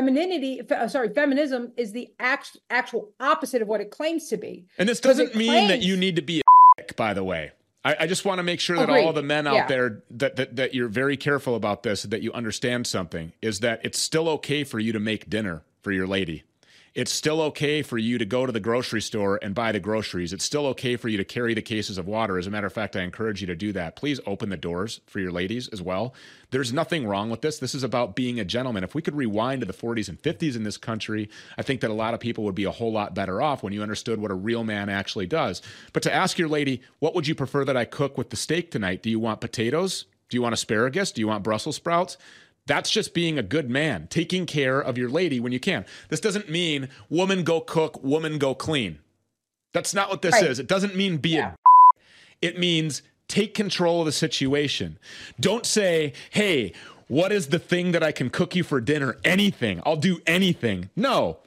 feminism is the actual opposite of what it claims to be. And this doesn't mean that you need to be a by the way. I just want to make sure that all the men out there that you're very careful about this, that you understand something, is that it's still okay for you to make dinner for your lady. It's still okay for you to go to the grocery store and buy the groceries. It's still okay for you to carry the cases of water. As a matter of fact, I encourage you to do that. Please open the doors for your ladies as well. There's nothing wrong with this. This is about being a gentleman. If we could rewind to the 40s and 50s in this country, I think that a lot of people would be a whole lot better off when you understood what a real man actually does. But to ask your lady, what would you prefer that I cook with the steak tonight? Do you want potatoes? Do you want asparagus? Do you want Brussels sprouts? That's just being a good man, taking care of your lady when you can. This doesn't mean woman go cook, woman go clean. That's not what this is. It doesn't mean be a It means take control of the situation. Don't say, hey, what is the thing that I can cook you for dinner? Anything. I'll do anything. No.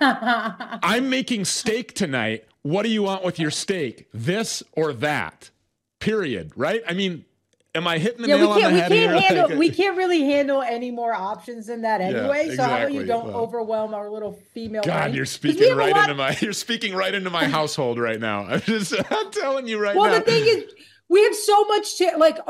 I'm making steak tonight. What do you want with your steak? This or that? Period. Right? I mean, am I hitting the nail on the head here? We can't really handle any more options than that anyway. Yeah, exactly. So how about you don't overwhelm our little female brain? You're speaking right into my household right now. I'm telling you right now. Well, the thing is, we have so much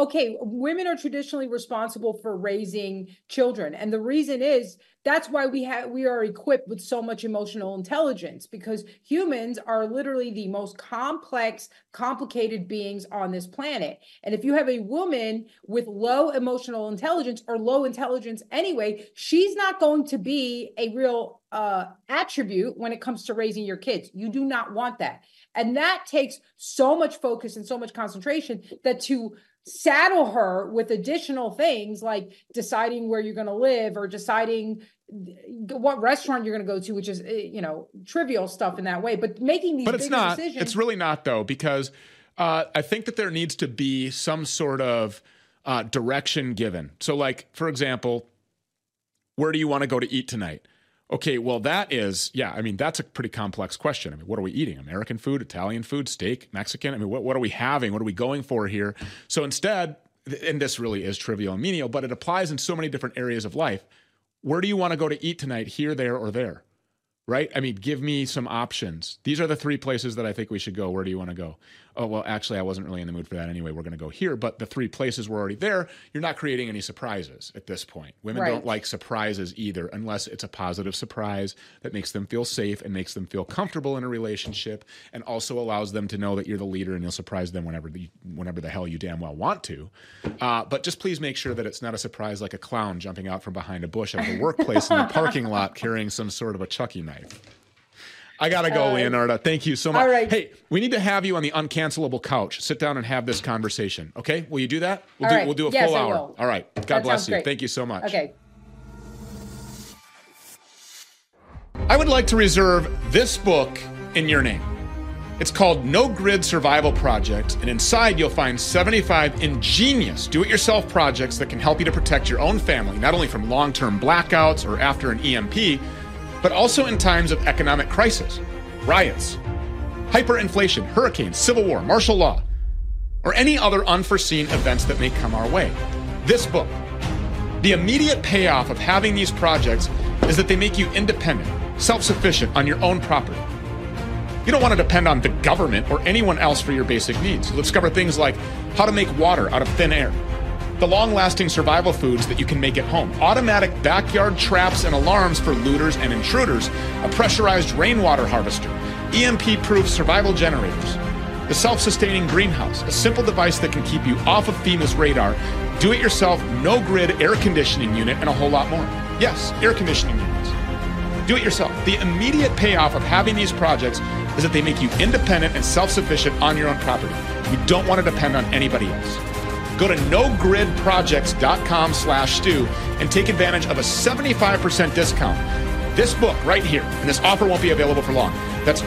women are traditionally responsible for raising children. And the reason is that's why we are equipped with so much emotional intelligence, because humans are literally the most complex, complicated beings on this planet. And if you have a woman with low emotional intelligence or low intelligence anyway, she's not going to be a real attribute when it comes to raising your kids. You do not want that. And that takes so much focus and so much concentration that to saddle her with additional things like deciding where you're going to live or deciding what restaurant you're going to go to, which is, trivial stuff in that way, but making these decisions. It's really not though, because I think that there needs to be some sort of direction given. So like, for example, where do you want to go to eat tonight? Okay, well, that's a pretty complex question. I mean, what are we eating? American food, Italian food, steak, Mexican? I mean, what are we having? What are we going for here? So instead, and this really is trivial and menial, but it applies in so many different areas of life. Where do you want to go to eat tonight? Here, there, or there? Right? I mean, give me some options. These are the 3 places that I think we should go. Where do you want to go? Oh, well, actually, I wasn't really in the mood for that anyway. We're going to go here. But the 3 places were already there. You're not creating any surprises at this point. Women don't like surprises either, unless it's a positive surprise that makes them feel safe and makes them feel comfortable in a relationship and also allows them to know that you're the leader and you'll surprise them whenever the hell you damn well want to. But just please make sure that it's not a surprise like a clown jumping out from behind a bush at the workplace in the parking lot carrying some sort of a Chucky knife. I got to go, Leonardo. Thank you so much. All right. Hey, we need to have you on the uncancelable couch. Sit down and have this conversation. Okay? Will you do that? We'll do a full hour. I will. All right. God bless you. Great. Thank you so much. Okay. I would like to reserve this book in your name. It's called No Grid Survival Project, and inside you'll find 75 ingenious do-it-yourself projects that can help you to protect your own family, not only from long-term blackouts or after an EMP, but also in times of economic crisis, riots, hyperinflation, hurricanes, civil war, martial law, or any other unforeseen events that may come our way. This book, the immediate payoff of having these projects is that they make you independent, self-sufficient on your own property. You don't want to depend on the government or anyone else for your basic needs. You'll discover things like how to make water out of thin air, the long-lasting survival foods that you can make at home, automatic backyard traps and alarms for looters and intruders, a pressurized rainwater harvester, EMP-proof survival generators, the self-sustaining greenhouse, a simple device that can keep you off of FEMA's radar, do-it-yourself, no-grid air conditioning unit, and a whole lot more. Yes, air conditioning units. Do it yourself. The immediate payoff of having these projects is that they make you independent and self-sufficient on your own property. You don't want to depend on anybody else. Go to nogridprojects.com/Stu and take advantage of a 75% discount. This book right here, and this offer won't be available for long. That's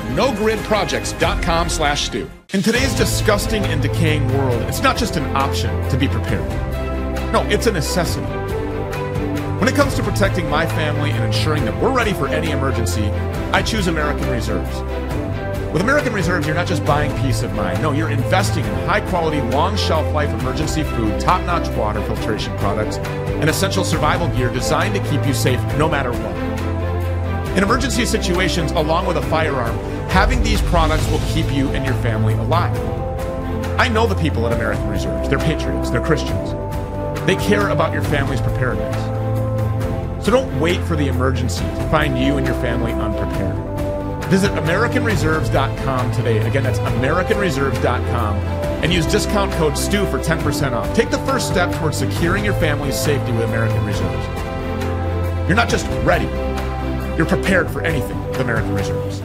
nogridprojects.com/Stu. In today's disgusting and decaying world, it's not just an option to be prepared. No, it's a necessity. When it comes to protecting my family and ensuring that we're ready for any emergency, I choose American Reserves. With American Reserves, you're not just buying peace of mind. No, you're investing in high-quality, long-shelf-life emergency food, top-notch water filtration products, and essential survival gear designed to keep you safe no matter what. In emergency situations, along with a firearm, having these products will keep you and your family alive. I know the people at American Reserves. They're patriots. They're Christians. They care about your family's preparedness. So don't wait for the emergency to find you and your family unprepared. Visit AmericanReserves.com today. Again, that's AmericanReserves.com. And use discount code STU for 10% off. Take the first step towards securing your family's safety with American Reserves. You're not just ready. You're prepared for anything with American Reserves.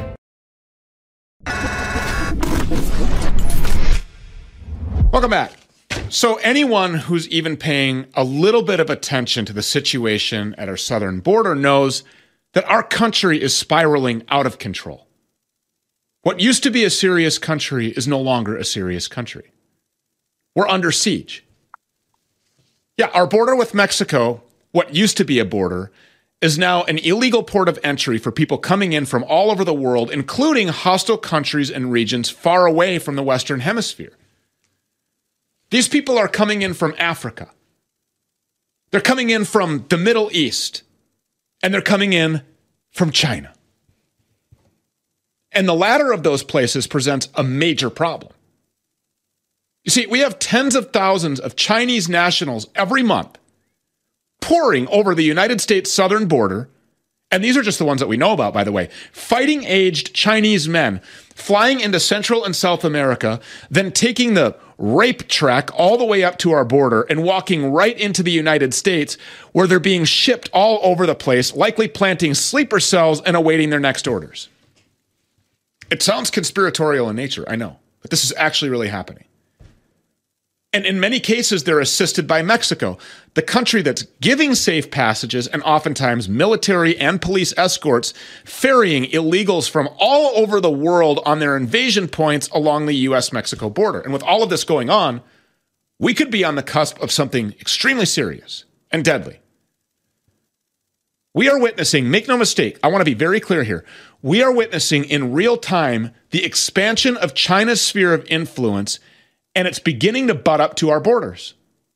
Welcome back. So anyone who's even paying a little bit of attention to the situation at our southern border knows that our country is spiraling out of control. What used to be a serious country is no longer a serious country. We're under siege. Yeah, our border with Mexico, what used to be a border, is now an illegal port of entry for people coming in from all over the world, including hostile countries and regions far away from the Western Hemisphere. These people are coming in from Africa. They're coming in from the Middle East. And they're coming in from China. And the latter of those places presents a major problem. You see, we have tens of thousands of Chinese nationals every month pouring over the United States southern border. And these are just the ones that we know about, by the way. Fighting-aged Chinese men flying into Central and South America, then taking the rape track all the way up to our border and walking right into the United States, where they're being shipped all over the place, likely planting sleeper cells and awaiting their next orders. It sounds conspiratorial in nature, I know, but this is actually really happening. And in many cases, they're assisted by Mexico, the country that's giving safe passages and oftentimes military and police escorts, ferrying illegals from all over the world on their invasion points along the U.S.-Mexico border. And with all of this going on, we could be on the cusp of something extremely serious and deadly. We are witnessing, make no mistake, I want to be very clear here, we are witnessing in real time the expansion of China's sphere of influence, and it's beginning to butt up to our borders.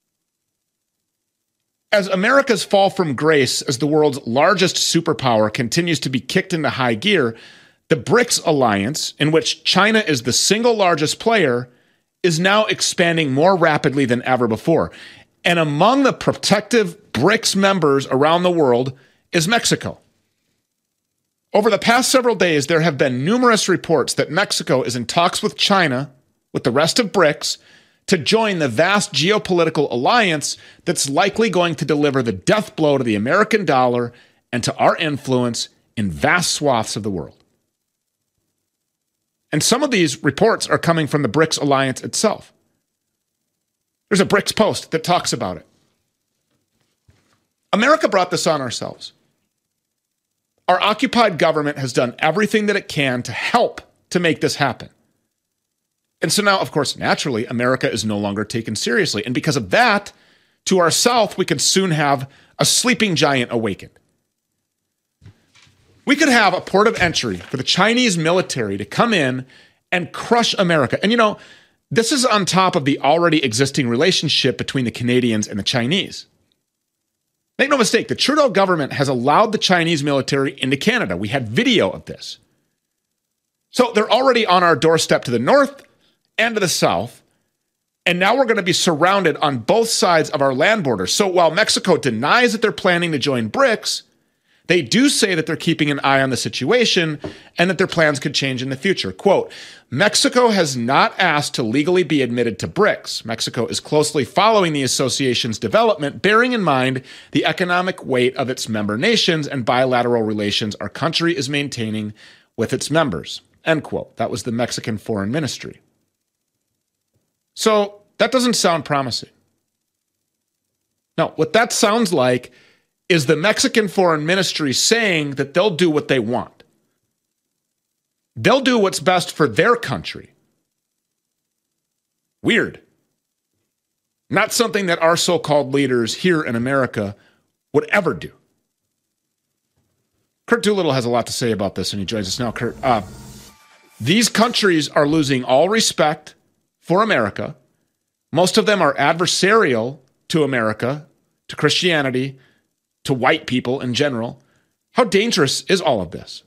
As America's fall from grace as the world's largest superpower continues to be kicked into high gear, the BRICS alliance, in which China is the single largest player, is now expanding more rapidly than ever before. And among the protective BRICS members around the world is Mexico. Over the past several days, there have been numerous reports that Mexico is in talks with China, with the rest of BRICS, to join the vast geopolitical alliance that's likely going to deliver the death blow to the American dollar and to our influence in vast swaths of the world. And some of these reports are coming from the BRICS alliance itself. There's a BRICS post that talks about it. America brought this on ourselves. Our occupied government has done everything that it can to help to make this happen. And so now, of course, naturally, America is no longer taken seriously. And because of that, to our south, we could soon have a sleeping giant awakened. We could have a port of entry for the Chinese military to come in and crush America. And you know, this is on top of the already existing relationship between the Canadians and the Chinese. Make no mistake, the Trudeau government has allowed the Chinese military into Canada. We had video of this. So they're already on our doorstep to the north and to the south, and now we're going to be surrounded on both sides of our land border. So while Mexico denies that they're planning to join BRICS, they do say that they're keeping an eye on the situation and that their plans could change in the future. Quote, Mexico has not asked to legally be admitted to BRICS. Mexico is closely following the association's development, bearing in mind the economic weight of its member nations and bilateral relations our country is maintaining with its members. End quote. That was the Mexican Foreign Ministry. So that doesn't sound promising. No, what that sounds like is the Mexican Foreign Ministry saying that they'll do what they want. They'll do what's best for their country. Weird. Not something that our so-called leaders here in America would ever do. Kurt Doolittle has a lot to say about this, and he joins us now. Kurt, these countries are losing all respect for America. Most of them are adversarial to America, to Christianity, to white people in general. How dangerous is all of this?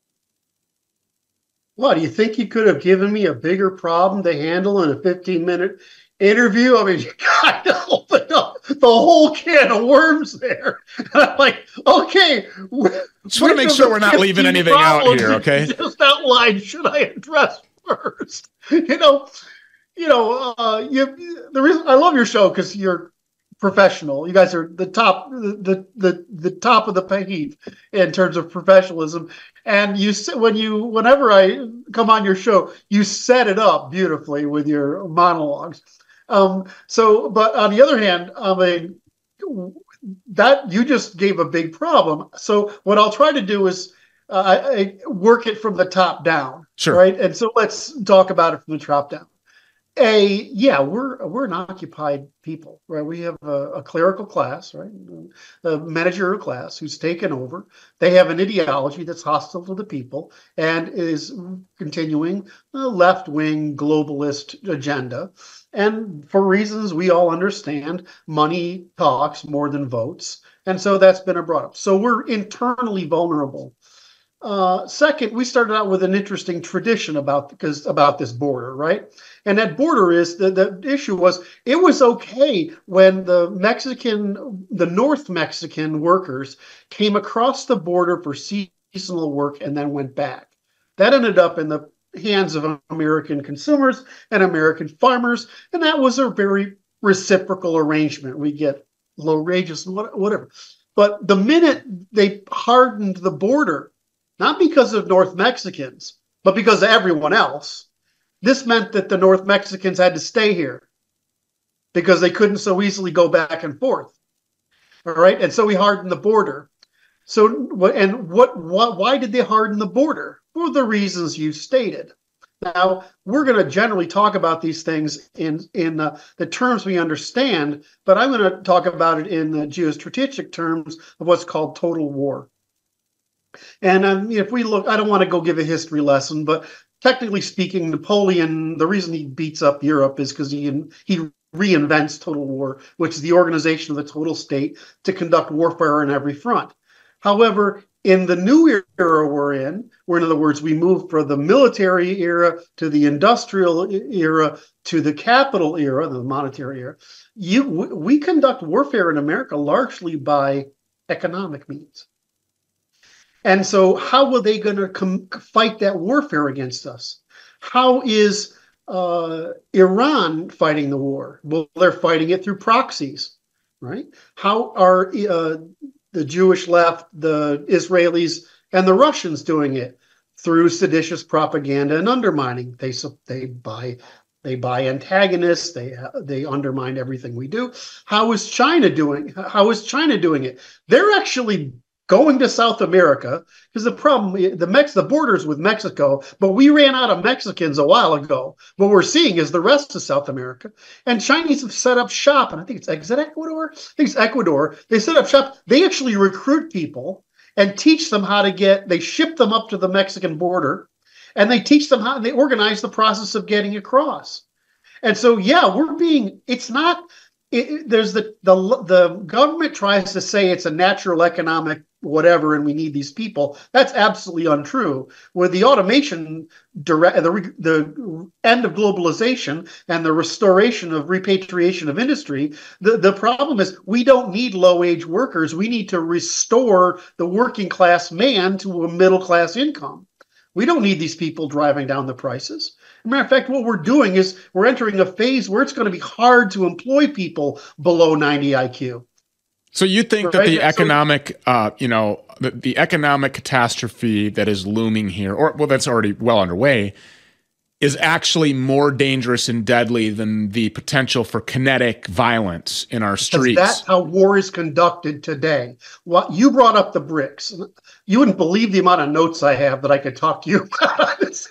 What, do you think you could have given me a bigger problem to handle in a 15-minute interview? I mean, you kind of opened up the whole can of worms there. And I'm like, okay. Just want to make sure we're not leaving anything out here, okay? Just outline should I address first? The reason I love your show because you're professional. You guys are the top of the heap in terms of professionalism. And whenever I come on your show, you set it up beautifully with your monologues. But on the other hand, I mean, that you just gave a big problem. So what I'll try to do is I work it from the top down. Sure. Right. And so let's talk about it from the top down. We're an occupied people, right? We have a clerical class, right? A managerial class who's taken over. They have an ideology that's hostile to the people and is continuing a left-wing globalist agenda. And for reasons we all understand, money talks more than votes. And so that's been brought up. So we're internally vulnerable. Second, we started out with an interesting tradition about this border, right? And that border is the issue was it was okay when the North Mexican workers came across the border for seasonal work and then went back. That ended up in the hands of American consumers and American farmers, and that was a very reciprocal arrangement. We get low wages and whatever. But the minute they hardened the border, not because of North Mexicans, but because of everyone else, this meant that the North Mexicans had to stay here because they couldn't so easily go back and forth. All right. And so we hardened the border. Why did they harden the border? For the reasons you stated. Now, we're going to generally talk about these things in the terms we understand, but I'm going to talk about it in the geostrategic terms of what's called total war. And if we look, I don't want to go give a history lesson, but technically speaking, Napoleon, the reason he beats up Europe is because he reinvents total war, which is the organization of the total state to conduct warfare on every front. However, in the new era we're in, where in other words, we move from the military era to the industrial era to the capital era, the monetary era, we conduct warfare in America largely by economic means. And so how are they going to fight that warfare against us? How is Iran fighting the war? Well, they're fighting it through proxies, right? How are the Jewish left, the Israelis, and the Russians doing it? Through seditious propaganda and undermining. They buy antagonists. They undermine everything we do. How is China doing? It? They're actually going to South America because the problem, the borders with Mexico, but we ran out of Mexicans a while ago. What we're seeing is the rest of South America, and Chinese have set up shop, and I think it's Ecuador. They set up shop. They actually recruit people and teach them how to they ship them up to the Mexican border, and they teach them they organize the process of getting across. And so, there's the government tries to say it's a natural economic whatever, and we need these people. That's absolutely untrue. With the automation, the end of globalization and the restoration of repatriation of industry, the problem is we don't need low-wage workers. We need to restore the working class man to a middle-class income. We don't need these people driving down the prices. As a matter of fact, what we're doing is we're entering a phase where it's going to be hard to employ people below 90 IQ. So you think that the economic, the economic catastrophe that is looming here, that's already well underway, is actually more dangerous and deadly than the potential for kinetic violence in our streets. That's how war is conducted today. What you brought up the BRICS. You wouldn't believe the amount of notes I have that I could talk to you about this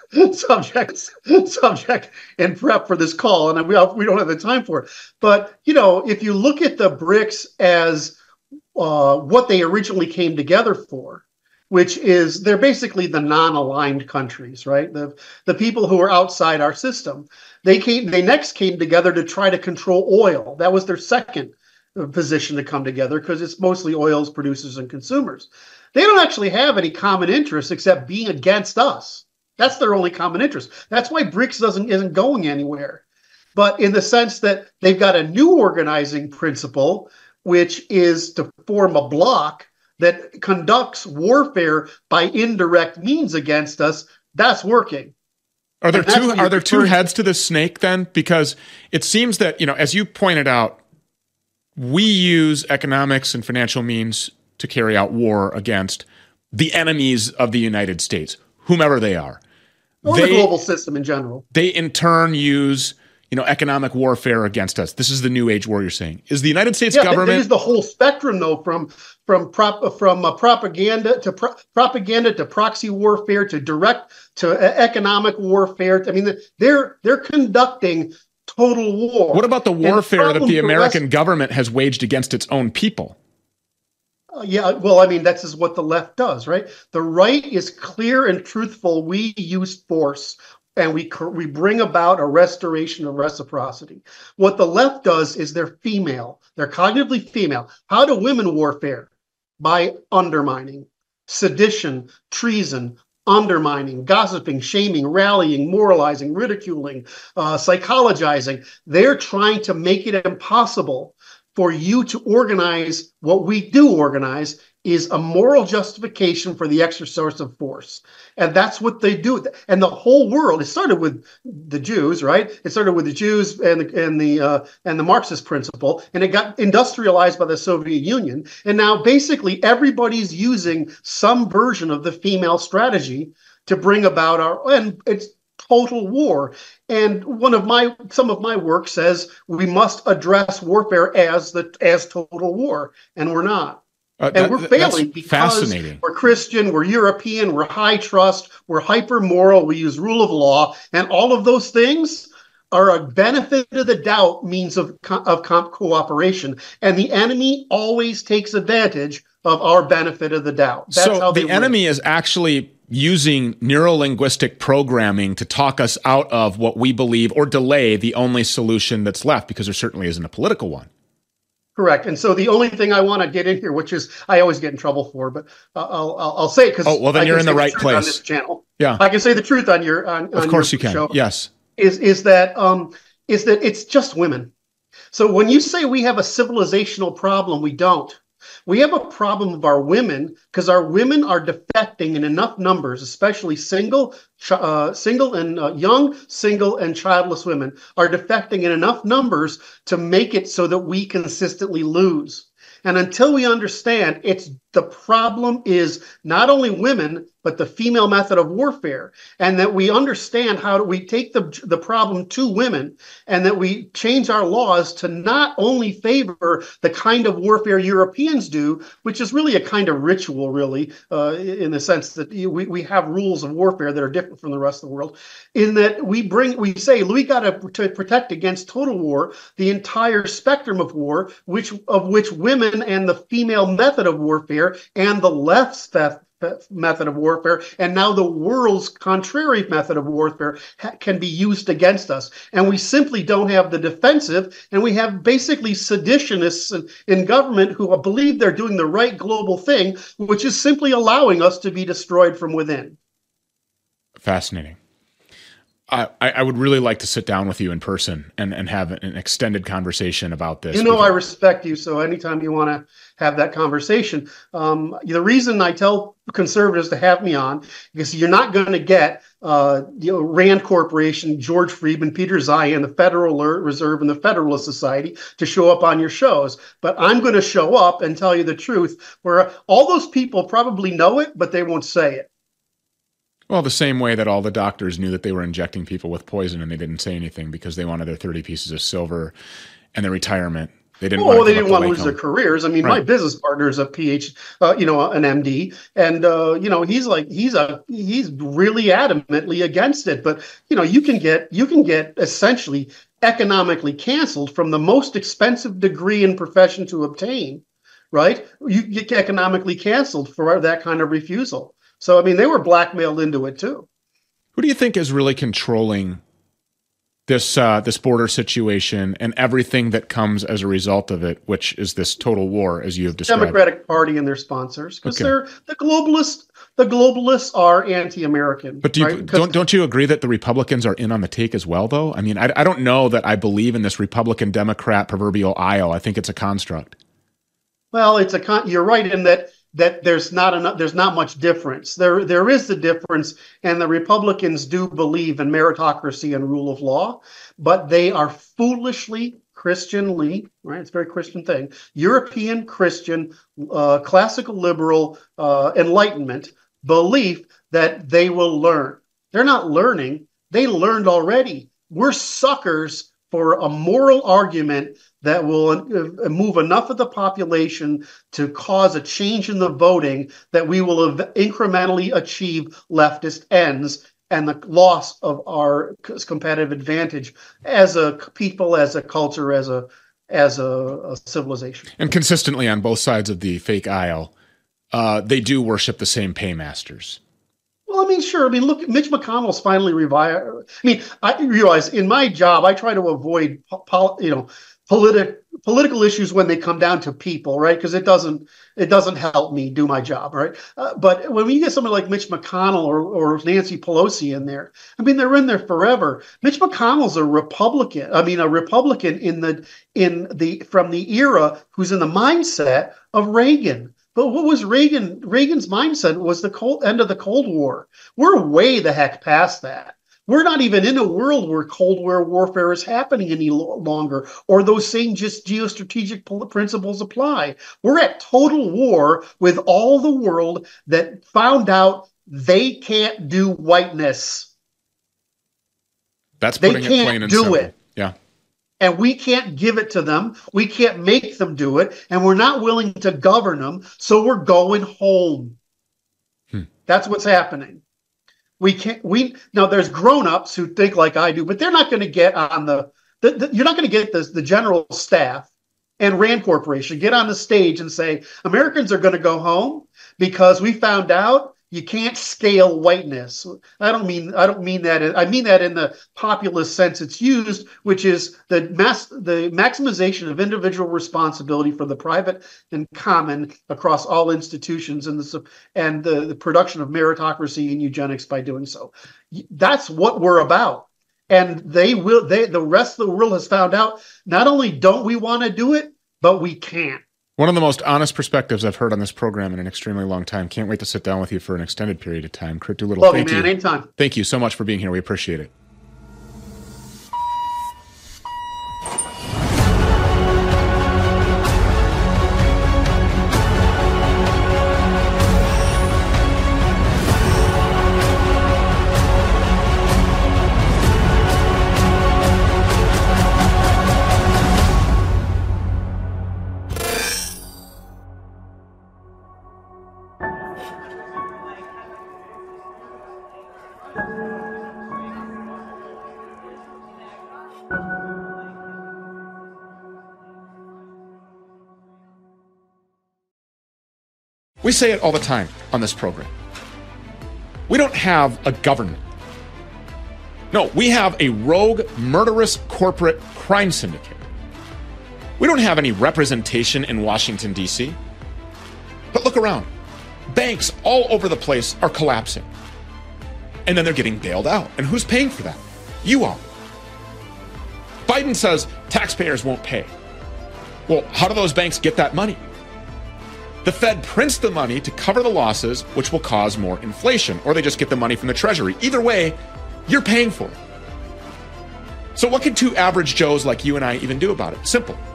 subject in prep for this call, and we don't have the time for it. But if you look at the BRICS as what they originally came together for, which is they're basically the non-aligned countries, right? The people who are outside our system. They next came together to try to control oil. That was their second position to come together, because it's mostly oil's producers and consumers. They don't actually have any common interest except being against us. That's their only common interest. That's why BRICS isn't going anywhere. But in the sense that they've got a new organizing principle, which is to form a bloc that conducts warfare by indirect means against us, that's working. Are there two heads to this snake then? Because it seems that, as you pointed out, we use economics and financial means to carry out war against the enemies of the United States, whomever they are. Or the global system in general. They in turn use economic warfare against us. This is the new age war you're saying. Is the United States government? They use the whole spectrum, though, from propaganda to proxy warfare to direct to economic warfare. I mean, they're conducting total war. What about the warfare that the American government has waged against its own people? That's just what the left does, right? The right is clear and truthful. We use force. And we bring about a restoration of reciprocity. What the left does is they're female. They're cognitively female. How do women warfare? By undermining, sedition, treason, undermining, gossiping, shaming, rallying, moralizing, ridiculing, psychologizing. They're trying to make it impossible for you to organize. What we do organize is a moral justification for the exercise of force. And that's what they do. And the whole world, it started with the Jews, right? It started with the Jews and the Marxist principle, and it got industrialized by the Soviet Union. And now basically everybody's using some version of the female strategy to bring about and it's total war. And some of my work says we must address warfare as total war, and we're not. And we're failing because we're Christian, we're European, we're high trust, we're hyper moral, we use rule of law, and all of those things are a benefit of the doubt means of cooperation. And the enemy always takes advantage of our benefit of the doubt. That's how the enemy is actually using neurolinguistic programming to talk us out of what we believe or delay the only solution that's left, because there certainly isn't a political one. Correct. And so the only thing I want to get in here, which is I always get in trouble for, but I'll say it because then you're in the right place on this channel. Yeah, I can say the truth on your of course you can. Show. Yes, is that it's just women. So when you say we have a civilizational problem, we don't. We have a problem of our women because our women are defecting in enough numbers, especially single and young, single and childless women are defecting in enough numbers to make it so that we consistently lose. And until we understand the problem is not only women, but the female method of warfare, and that we understand how we take the problem to women, and that we change our laws to not only favor the kind of warfare Europeans do, which is really a kind of ritual, really, in the sense that we have rules of warfare that are different from the rest of the world, in that we say we got to protect against total war, the entire spectrum of war, which women and the female method of warfare and the left's method of warfare, and now the world's contrary method of warfare can be used against us. And we simply don't have the defensive, and we have basically seditionists in government who believe they're doing the right global thing, which is simply allowing us to be destroyed from within. Fascinating. I would really like to sit down with you in person and have an extended conversation about this. I respect you, so anytime you want to have that conversation. The reason I tell conservatives to have me on is you're not going to get Rand Corporation, George Friedman, Peter Zeihan, the Federal Reserve, and the Federalist Society to show up on your shows. But I'm going to show up and tell you the truth, where all those people probably know it, but they won't say it. Well, the same way that all the doctors knew that they were injecting people with poison and they didn't say anything because they wanted their 30 pieces of silver and their retirement. They didn't want to lose their careers. I mean, right. My business partner is a PhD, an MD, and he's really adamantly against it. But you can get essentially economically canceled from the most expensive degree and profession to obtain, right? You get economically canceled for that kind of refusal. So, I mean, they were blackmailed into it too. Who do you think is really controlling this border situation and everything that comes as a result of it, which is this total war, as you have described? Democratic Party and their sponsors, because they're the globalists. The globalists are anti-American. But don't you agree that the Republicans are in on the take as well, though? I mean, I don't know that I believe in this Republican-Democrat proverbial aisle. I think it's a construct. Well, you're right in that there's not much difference. There is the difference, and the Republicans do believe in meritocracy and rule of law, but they are foolishly Christianly, right? It's a very Christian thing. European Christian, classical liberal Enlightenment belief that they will learn. They're not learning. They learned already. We're suckers for a moral argument that will move enough of the population to cause a change in the voting that we will incrementally achieve leftist ends and the loss of our competitive advantage as a people, as a culture, as a civilization. And consistently on both sides of the fake aisle, they do worship the same paymasters. Well, I mean, sure. I mean, look, Mitch McConnell's finally revived. I mean, I realize in my job, I try to avoid, political issues when they come down to people, right? Because it doesn't help me do my job, right? But when you get somebody like Mitch McConnell or Nancy Pelosi in there, I mean, they're in there forever. Mitch McConnell's a Republican. I mean, a Republican from the era who's in the mindset of Reagan. But what was Reagan's mindset was the end of the Cold War. We're way the heck past that. We're not even in a world where Cold War warfare is happening any longer, or those same just geostrategic principles apply. We're at total war with all the world that found out they can't do whiteness. That's putting it plain and simple. They can't do it. Yeah. And we can't give it to them. We can't make them do it. And we're not willing to govern them. So we're going home. That's what's happening. Now there's grown-ups who think like I do, but they're not going to get on you're not going to get the general staff and Rand Corporation get on the stage and say, Americans are going to go home because we found out you can't scale whiteness. I don't mean that. I mean that in the populist sense it's used, which is the maximization of individual responsibility for the private and common across all institutions, and the production of meritocracy and eugenics by doing so. That's what we're about. And the rest of the world has found out, not only don't we want to do it, but we can't. One of the most honest perspectives I've heard on this program in an extremely long time. Can't wait to sit down with you for an extended period of time. Kurt Doolittle, thank you. Anytime. Thank you so much for being here. We appreciate it. We say it all the time on this program. We don't have a government. No, we have a rogue, murderous corporate crime syndicate. We don't have any representation in Washington, D.C. But look around. Banks all over the place are collapsing. And then they're getting bailed out. And who's paying for that? You are. Biden says taxpayers won't pay. Well, how do those banks get that money? The Fed prints the money to cover the losses, which will cause more inflation, or they just get the money from the Treasury. Either way, you're paying for it. So what can two average Joes like you and I even do about it? Simple.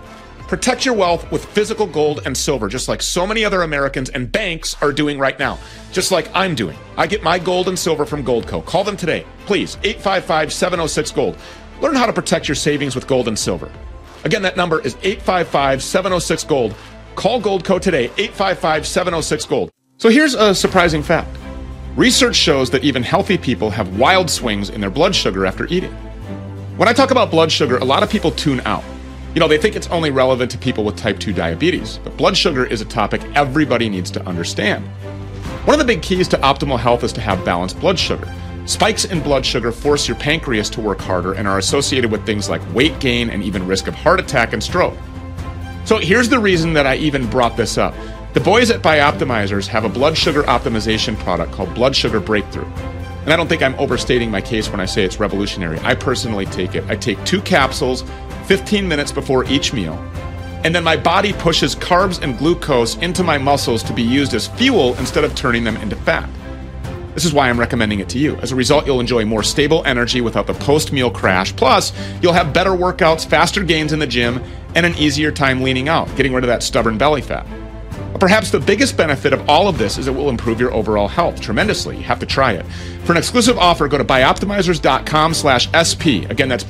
Protect your wealth with physical gold and silver, just like so many other Americans and banks are doing right now, just like I'm doing. I get my gold and silver from Goldco. Call them today, please, 855-706-GOLD. Learn how to protect your savings with gold and silver. Again, that number is 855-706-GOLD. Call Goldco today, 855-706-GOLD. So here's a surprising fact. Research shows that even healthy people have wild swings in their blood sugar after eating. When I talk about blood sugar, a lot of people tune out. They think it's only relevant to people with type 2 diabetes, but blood sugar is a topic everybody needs to understand. One of the big keys to optimal health is to have balanced blood sugar. Spikes in blood sugar force your pancreas to work harder and are associated with things like weight gain and even risk of heart attack and stroke. So here's the reason that I even brought this up. The boys at Bioptimizers have a blood sugar optimization product called Blood Sugar Breakthrough. And I don't think I'm overstating my case when I say it's revolutionary. I personally take it. I take 2 capsules 15 minutes before each meal, and then my body pushes carbs and glucose into my muscles to be used as fuel instead of turning them into fat. This is why I'm recommending it to you. As a result, you'll enjoy more stable energy without the post-meal crash. Plus, you'll have better workouts, faster gains in the gym, and an easier time leaning out, getting rid of that stubborn belly fat. Perhaps the biggest benefit of all of this is it will improve your overall health tremendously. You have to try it. For an exclusive offer, go to bioptimizers.com/SP. Again, that's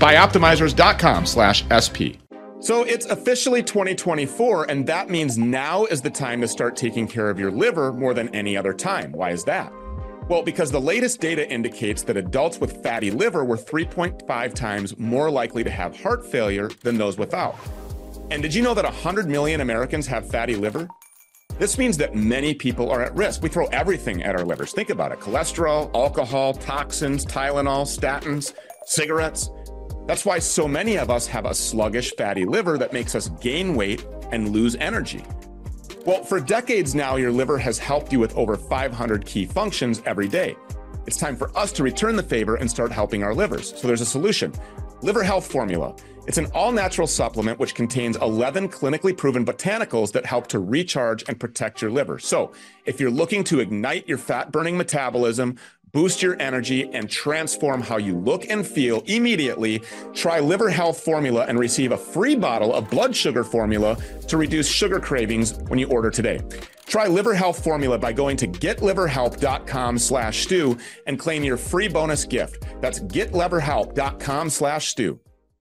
bioptimizers.com/SP. So it's officially 2024, and that means now is the time to start taking care of your liver more than any other time. Why is that? Well, because the latest data indicates that adults with fatty liver were 3.5 times more likely to have heart failure than those without. And did you know that 100 million Americans have fatty liver? This means that many people are at risk. We throw everything at our livers. Think about it. Cholesterol, alcohol, toxins, Tylenol, statins, cigarettes. That's why so many of us have a sluggish fatty liver that makes us gain weight and lose energy. Well, for decades now, your liver has helped you with over 500 key functions every day. It's time for us to return the favor and start helping our livers. So there's a solution. Liver Health Formula. It's an all-natural supplement which contains 11 clinically proven botanicals that help to recharge and protect your liver. So if you're looking to ignite your fat-burning metabolism, boost your energy, and transform how you look and feel immediately, try Liver Health Formula and receive a free bottle of blood sugar formula to reduce sugar cravings when you order today. Try Liver Health Formula by going to getliverhelp.com/stew and claim your free bonus gift. That's getliverhelp.com/stew.